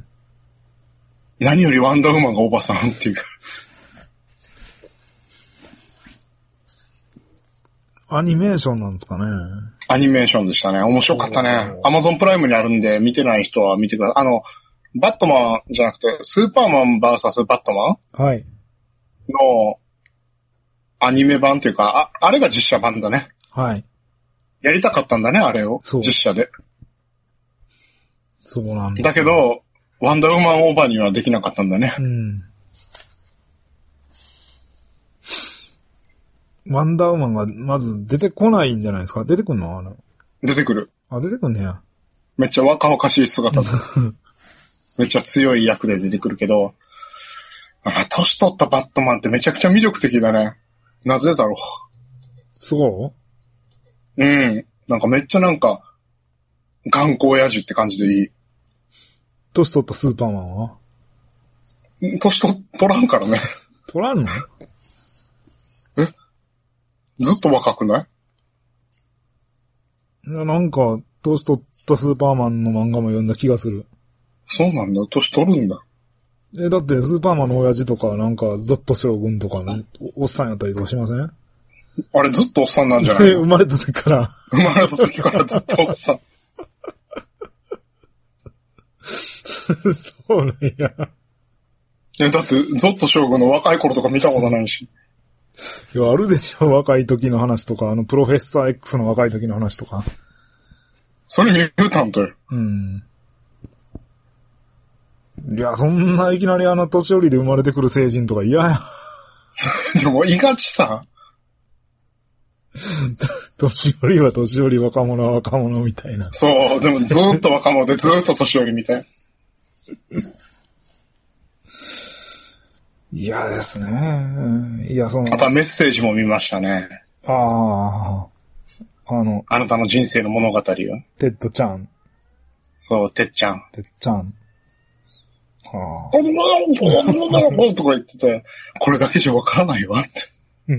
何よりワンダーウーマンがおばさんっていう。 アニメーションなんですかね。 アニメーションでしたね。面白かったね。アマゾンプライムにあるんで、見てない人は見てください。あの、バットマンじゃなくて、スーパーマン ブイエス バットマンはい。 のアニメ版というか、あ、あれが実写版だね。 はい。 やりたかったんだね、あれを。実写で。 そうなんです、 ね。だけど、ワンダーウーマンオーバーにはできなかったんだね。 うん。ワンダーウーマンがまず出てこないんじゃないですか。出てくんのあの。 出てくる。 あ、出てくんねや。 めっちゃ若々しい姿で。めっちゃ強い役で出てくるけど、あ、年取ったバットマンってめちゃくちゃ魅力的だね。なぜだろう。 そううん。なんかめっちゃなんか、頑固親父って感じでいい。 年取ったスーパーマンは年取、取らんからね。 取らんのえずっと若くないいや、なんか、年取ったスーパーマンの漫画も読んだ気がする。 そうなんだ。年取るんだ。 え、だってスーパーマンの親父とか、なんか、ゾッと将軍とかのおっさんやったりとかしません？ あれずっとおっさんなんじゃないの？ 生まれた時から。 生まれた時からずっとおっさん。 そうなんや。 え、だって、ゾッと将軍の若い頃とか見たことないし。 いや、あるでしょ、若い時の話とか、あの、プロフェッサー X の若い時の話とか。 それミュータントよ。 うん。いや、そんないきなりあの年寄りで生まれてくる成人とか嫌や。 でも、いがちさ。 年寄りは年寄り、若者は若者みたいな。 そう、でもずーっと若者でずーっと年寄りみたい。 嫌ですね。いや、その。 あとはメッセージも見ましたね。 ああ。あの。 あなたの人生の物語よ。 テッドちゃん。 そう、てっちゃん。 てっちゃん。はあ。とか言ってて、これだけじゃわからないわって。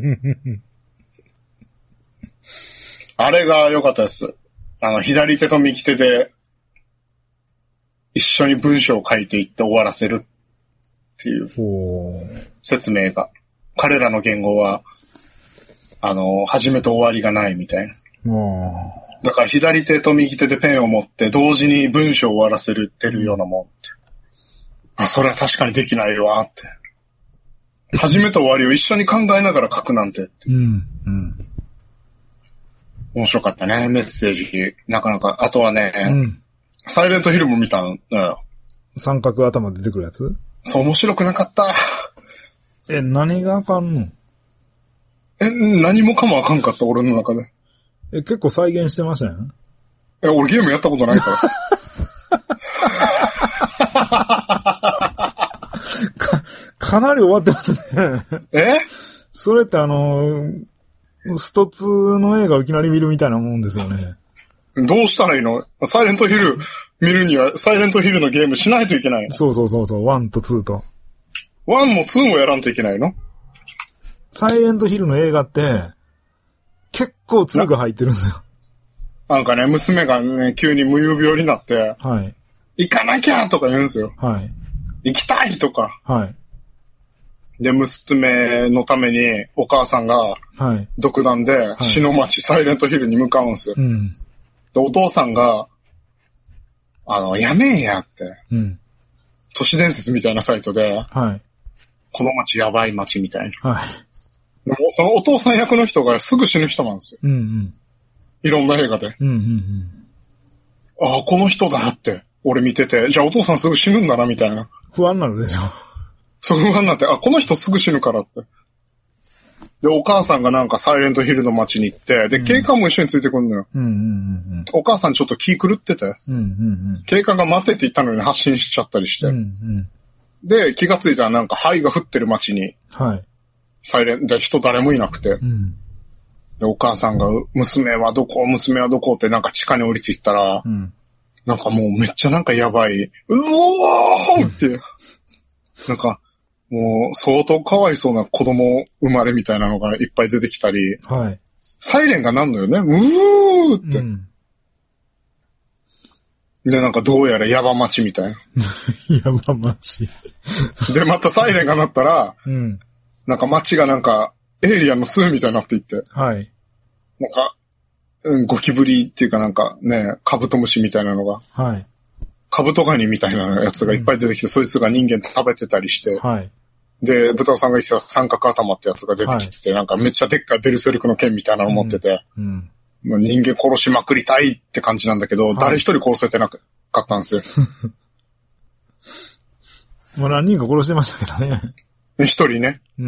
あれが良かったです。あの、左手と右手で、一緒に文章を書いていって終わらせるっていう説明が。彼らの言語は、あの、始めと終わりがないみたいな。だから左手と右手でペンを持って同時に文章を終わらせるってるようなもんって。あ、それは確かにできないわって。始めと終わりを一緒に考えながら書くなんてって。 うん。うん。 面白かったね、メッセージ。なかなか。あとはね、うん、サイレントヒルも見たのよ。 三角頭出てくるやつ？ そう、面白くなかった。 え、何があかんの？ え、何もかもあかんかった、俺の中で。 え、結構再現してましたよね。 え、俺ゲームやったことないから。 か、かなり終わってますね。 え？ それってあの、ストツーの映画をいきなり見るみたいなもんですよね。 どうしたらいいの？サイレントヒル見るには、サイレントヒルのゲームしないといけないの？ そうそうそうそう、ワンとツーと。 ワンもツーもやらんといけないの？ サイレントヒルの映画って、結構ツーが入ってるんですよ。 なんかね、娘がね、急に無遊病になって、 はい。 行かなきゃとか言うんですよ。 はい。 行きたいとか。 はい。 で、娘のためにお母さんが、はい。独断で、死の町、サイレントヒルに向かうんですよ。うん。で、お父さんが、あの、やめえやって。うん。都市伝説みたいなサイトで、はい。この町やばい町みたいな。はい。でも、そのお父さん役の人がすぐ死ぬ人なんですよ。うんうん。いろんな映画で。うんうんうん。ああ、この人だって。 俺見てて、じゃあお父さんすぐ死ぬんだな、みたいな。 不安になるでしょ。 そう不安になって、あ、この人すぐ死ぬからって。で、お母さんがなんかサイレントヒルの街に行って、で、警官も一緒についてくるのよ。 うんうんうんうん、 お母さんちょっと気狂ってて、 うんうんうん、 警官が待ってって言ったのに発進しちゃったりして。 うんうん、 で、気がついたらなんか灰が降ってる街に、 はい。 サイレントで人誰もいなくて、うん、で、お母さんが、娘はどこ、娘はどこってなんか地下に降りていったら、うん、なんかもうめっちゃなんかやばい、うおーって、なんか、もう相当かわいそうな子供生まれみたいなのがいっぱい出てきたり、はい。サイレンがなんのよね、うーって。うん、で、なんかどうやらヤバ町みたいな。 ヤバ町。 で、またサイレンが鳴ったら、うん、なんか街がなんかエイリアンの巣みたいになっていって、はい。なんか、うん、ゴキブリっていうかなんかね、カブトムシみたいなのが、はい。カブトガニみたいなやつがいっぱい出てきて、うん、そいつが人間食べてたりして、はい。で、豚尾さんが言ってた三角頭ってやつが出てきて、はい、なんかめっちゃでっかいベルセルクの剣みたいなのを持ってて、うん、もう人間殺しまくりたいって感じなんだけど、はい、誰一人殺せてなかったんですよ。 もう何人か殺してましたけどね。 一人ね。うん、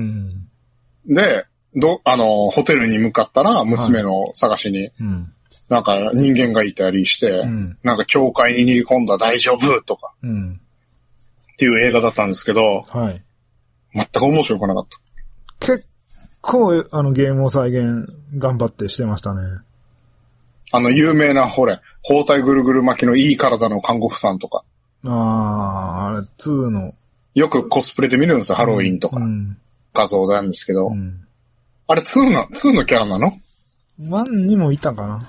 で、ど、あの、ホテルに向かったら、娘の探しに、はい、うん、なんか人間がいたりして、うん、なんか教会に逃げ込んだ大丈夫とか、うん、っていう映画だったんですけど、はい、全く面白くなかった。 結構、あの、ゲームを再現、頑張ってしてましたね。 あの、有名な、ほれ、包帯ぐるぐる巻きのいい体の看護婦さんとか。 ああ、あれ、ツーの。 よくコスプレで見るんですよ、ハロウィンとか。うん、画像なんですけど。うん、あれ、ツーの、ツーのキャラなの？ ワンにもいたかな。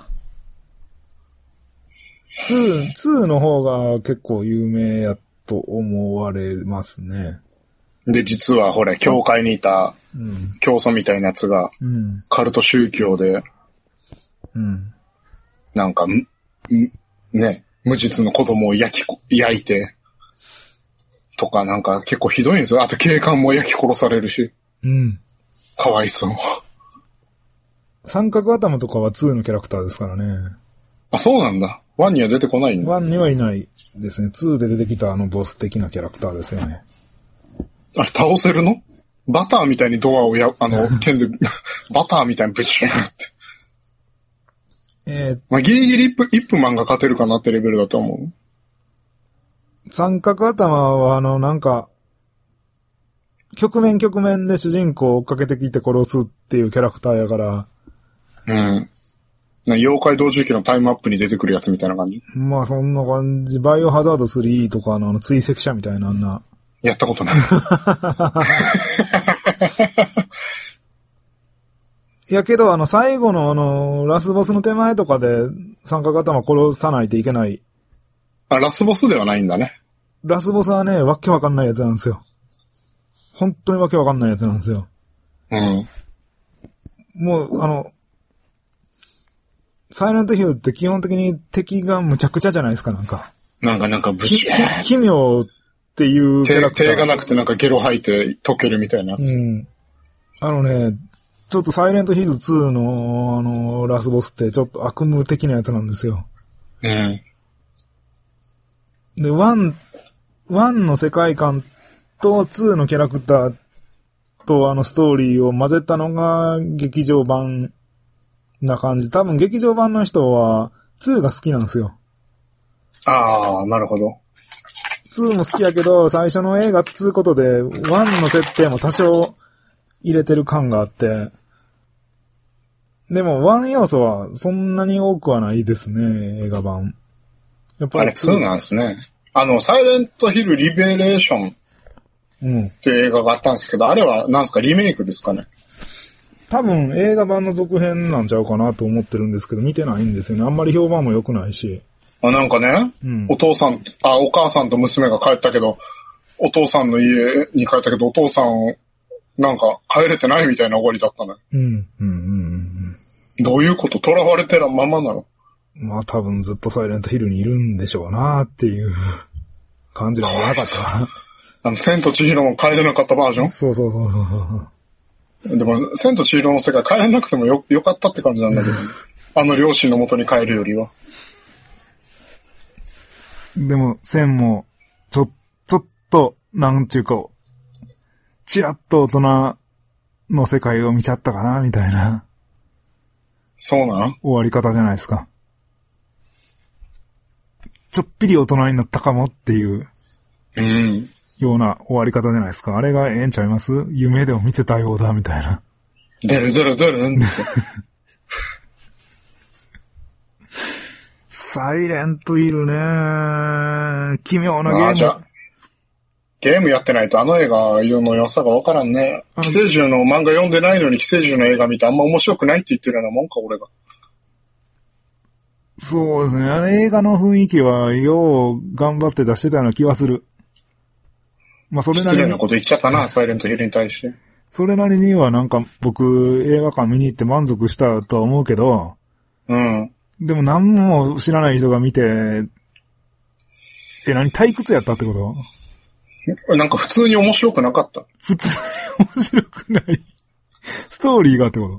ツー、ツーの方が結構有名やと思われますね。 で、実は、ほれ、教会にいた、教祖みたいなやつが、うん、カルト宗教で、うん、なんか、ね、無実の子供を焼き、焼いて、とか、なんか結構ひどいんですよ。あと警官も焼き殺されるし。うん。かわいそう。 三角頭とかはツーのキャラクターですからね。 あ、そうなんだ。ワンには出てこないんだ。 ワンにはいないですね。ツーで出てきたあのボス的なキャラクターですよね。 あれ倒せるの？バターみたいにドアをや、あの、剣で、バターみたいにブチューって。えー、まあ、ギリギリ一分、一分マンが勝てるかなってレベルだと思う。 三角頭は、あの、なんか、局面局面で主人公を追っかけてきて殺すっていうキャラクターやから。 うん。妖怪同時期のタイムアップに出てくるやつみたいな感じ？ まあ、そんな感じ。バイオハザードスリーとかのあの追跡者みたいなあんな。 やったことない。 いやけど、あの、最後のあの、ラスボスの手前とかで三角頭殺さないといけない。 あ、ラスボスではないんだね。 ラスボスはね、わけわかんないやつなんですよ。本当にわけわかんないやつなんですよ。うん。もう、あの、サイレントヒルって基本的に敵がむちゃくちゃじゃないですか、なんか。 なんかなんかブチュー。奇妙っていうキャラクター。 手がなくてなんかゲロ吐いて溶けるみたいなやつ。うん。 あのね、ちょっとサイレントヒルツーのあの、ラスボスってちょっと悪夢的なやつなんですよ。うん。で、ワン、ワンの世界観とツーのキャラクターとあのストーリーを混ぜたのが劇場版な感じ。多分劇場版の人はツーが好きなんですよ。 ああ、なるほど。 ツーも好きやけど、最初の映画っつうことで、ワンの設定も多少入れてる感があって、でもワン要素はそんなに多くはないですね、映画版。 やっぱりあれツーなんですね。あの、サイレントヒルリベレーションっていう映画があったんですけど、うん、あれは何ですか、リメイクですかね。 多分映画版の続編なんちゃうかなと思ってるんですけど、見てないんですよね。あんまり評判も良くないし。 あ、なんかね、うん、お父さん、あ、お母さんと娘が帰ったけど、お父さんの家に帰ったけど、お父さん、なんか帰れてないみたいな終わりだったね。うん、うん、うん、うん。どういうこと？囚われてるままなの？ まあ多分ずっとサイレントヒルにいるんでしょうなっていう感じなんじゃなかったかな。 あの、千と千尋も帰れなかったバージョン？ そうそうそうそう。 でも、千と千尋の世界帰れなくてもよ、よかったって感じなんだけど、あの両親の元に帰るよりは。 でも、線も、ちょ、ちょっと、なんちゅうか、ちらっと大人の世界を見ちゃったかな、みたいな。 そうなの？ 終わり方じゃないですか。ちょっぴり大人になったかもっていう。 うん。 ような終わり方じゃないですか。あれがええんちゃいます？夢でも見てたようだ、みたいな。 ドゥルドゥルドゥルンって。 サイレントいるね。奇妙なゲーム。 あ、じゃあゲームやってないとあの映画の良さがわからんね。寄生獣の漫画読んでないのに寄生獣の映画見てあんま面白くないって言ってるようなもんか、俺が。 そうですね。あれ映画の雰囲気はよう頑張って出してたような気はする。まあそれなりに。 失礼なこと言っちゃったな、サイレントヒルに対して。 それなりにはなんか僕映画館見に行って満足したとは思うけど。 うん。 でも何も知らない人が見て、え、何退屈やったってこと？ なんか普通に面白くなかった。 普通に面白くない。ストーリーがってこと？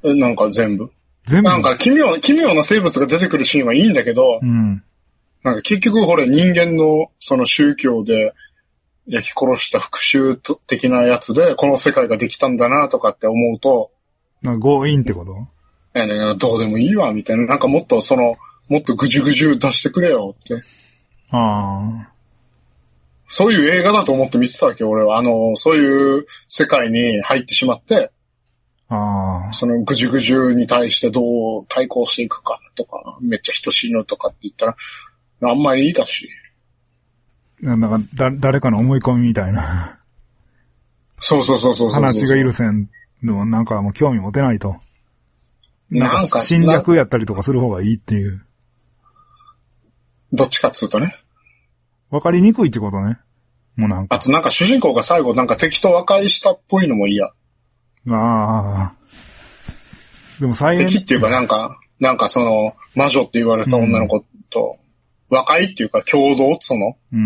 え、なんか全部。 全部。 なんか奇妙、奇妙な生物が出てくるシーンはいいんだけど、 うん。 なんか結局これ人間のその宗教で焼き殺した復讐的なやつでこの世界ができたんだなとかって思うと、 なんか強引ってこと？ いやね、どうでもいいわみたいな。なんかもっとその、もっとぐじゅぐじゅ出してくれよって。 ああ。 そういう映画だと思って見てたわけ、俺は。あの、そういう世界に入ってしまって、 ああ。 そのぐじゅぐじゅに対してどう対抗していくかとか、めっちゃ人死ぬとかって言ったら、あんまりいいだし。 なんだか、だ、誰かの思い込みみたいな。 そうそうそうそうそうそう。 話が許せんの、なんかもう興味持てないと。なんか侵略やったりとかする方がいいっていう。 どっちかっつうとね。 わかりにくいってことね。もうなんか。 あとなんか主人公が最後なんか敵と和解したっぽいのも嫌。 ああ。でも最悪。 敵っていうかなんか、なんかその、魔女って言われた女の子と、うん、和解っていうか共同その。 うん。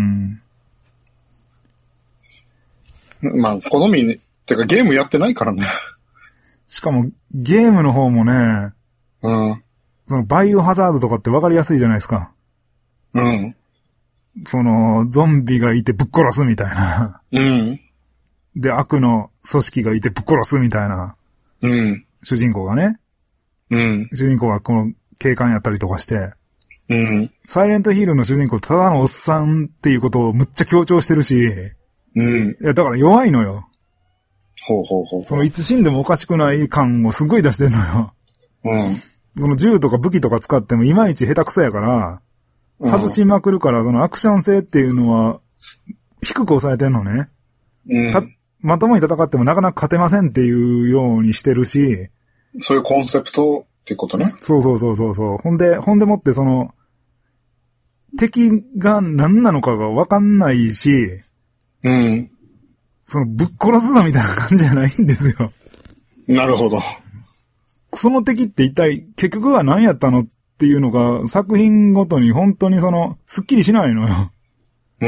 まあ、好み、ってかゲームやってないからね。 しかも、ゲームの方もね、 うん。 その、バイオハザードとかってわかりやすいじゃないですか。 うん。 その、ゾンビがいてぶっ殺すみたいな。 うん。 で、悪の組織がいてぶっ殺すみたいな。 うん。 主人公がね。 うん。 主人公がこの警官やったりとかして。 うん。 サイレントヒールの主人公ただのおっさんっていうことをむっちゃ強調してるし。 うん。 いや、だから弱いのよ。 ほうほうほう。 そのいつ死んでもおかしくない感をすごい出してんのよ。 うん。 その銃とか武器とか使ってもいまいち下手くそやから、外しまくるから、そのアクション性っていうのは低く抑えてんのね。 うん。 たまともに戦ってもなかなか勝てませんっていうようにしてるし。 そういうコンセプトってことね。 そうそうそうそうそう。ほんで、ほんでもってその、敵が何なのかがわかんないし、 うん。 そのぶっ殺すぞみたいな感じじゃないんですよ。 なるほど。 その敵って一体結局は何やったのっていうのが作品ごとに本当にその、スッキリしないのよ。 うん。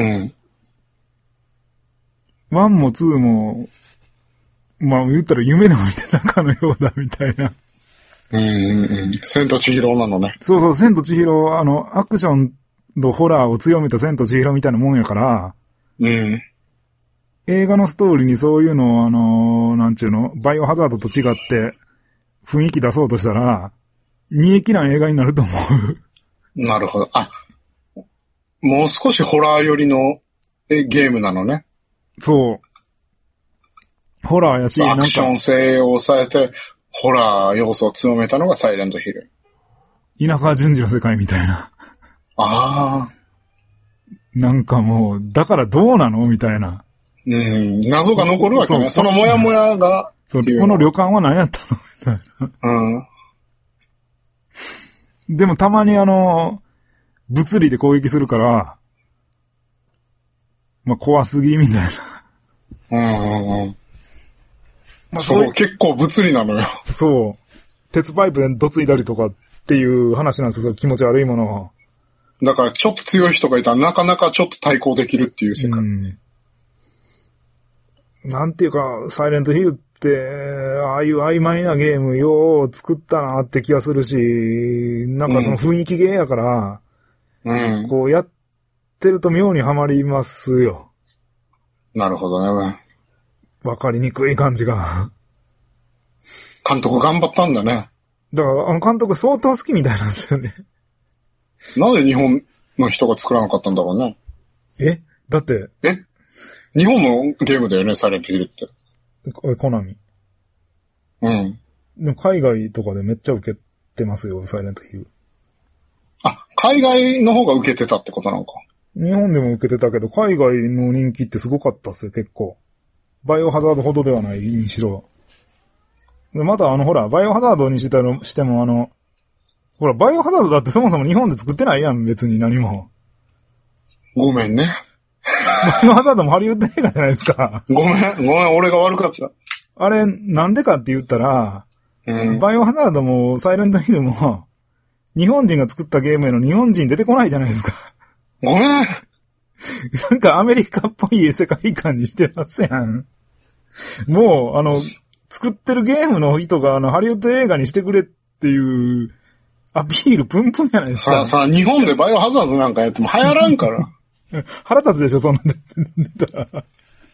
ワンもツーも、まあ言ったら夢でも見てたかのようだみたいな。 うんうんうん。千と千尋なのね。 そうそう、千と千尋、あの、アクションとホラーを強めた千と千尋みたいなもんやから、 うん。 映画のストーリーにそういうのを、あの、なんちゅうの、バイオハザードと違って雰囲気出そうとしたら、煮え切らん映画になると思う。なるほど。あ、もう少しホラー寄りのえゲームなのね。 そう。ホラーやし、 アクション性を抑えて、ホラー要素を強めたのがサイレントヒル。 稲川淳二の世界みたいな。 ああ。 なんかもう、だからどうなのみたいな。 うん。謎が残るわけね。そ, そのモヤモヤが。 そう、この旅館は何やったのみたいな。うん。でもたまにあの、物理で攻撃するから、まあ、怖すぎみたいな。 うんうんうん。 まあ、 そう、結構物理なのよ。 そう。鉄パイプでどついたりとかっていう話なんですよ、気持ち悪いものを。 だからちょっと強い人がいたらなかなかちょっと対抗できるっていう世界。うん、 なんていうか、サイレントヒルって、ああいう曖昧なゲームよう作ったなって気がするし、なんかその雰囲気ゲーやから、 うん。 こうやってると妙にはまりますよ。 なるほどね。 わかりにくい感じが。 監督頑張ったんだね。 だから、あの監督相当好きみたいなんですよね。 なんで日本の人が作らなかったんだろうね。 えだって。 え日本のゲームだよね、サイレントヒルって。 こコナミ。 うん。 でも海外とかでめっちゃ受けてますよ、サイレントヒル。 あ、海外の方が受けてたってことなのか。 日本でも受けてたけど、海外の人気ってすごかったっすよ、結構。バイオハザードほどではないにしろ。で、またあの、ほら、バイオハザードにしても、してもあの、ほら、バイオハザードだってそもそも日本で作ってないやん、別に何も。 ごめんね。 バイオハザードもハリウッド映画じゃないですか。 ごめん、ごめん、俺が悪かった。 あれ、なんでかって言ったら、 うん、 バイオハザードもサイレントヒルも、日本人が作ったゲームへの日本人出てこないじゃないですか。 ごめん。 なんかアメリカっぽい世界観にしてますやん。もう、あの、作ってるゲームの人があの、ハリウッド映画にしてくれっていう、アピールプンプンじゃないですか。 さあ、さあ、日本でバイオハザードなんかやっても流行らんから。 腹立つでしょ、そんなん出たら。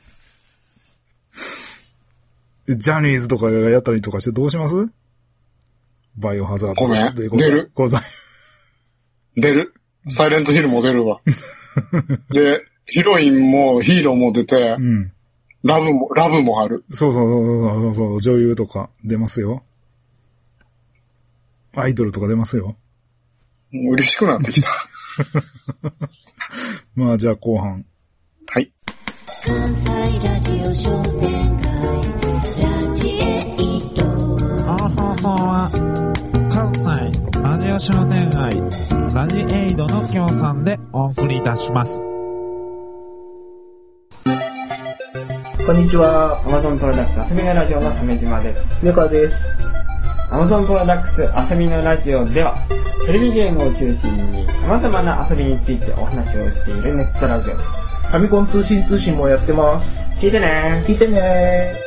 ジャニーズとかがやったりとかしてどうします？バイオハザード。 ごめん。出る。 ござい。 出る。サイレントヒルも出るわ。で、ヒロインもヒーローも出て、うん、ラブも、ラブもある。 そうそうそうそう、女優とか出ますよ。アイドルとか出ますよ。 もう嬉しくなってきた。 まあじゃあ後半。 はい。 関西ラジオ商店街ラジエイト。 この放送は関西ラジオ商店街ラジエイドの協賛でお送りいたします。 こんにちは。Amazon プロダクツ遊びのラジオの鮫島です。 ゆかです。 Amazon プロダクツ遊びのラジオでは、テレビゲームを中心に様々な遊びについてお話をしているネットラジオです。 ファミコン通信通信もやってます。 聞いてね聞いてね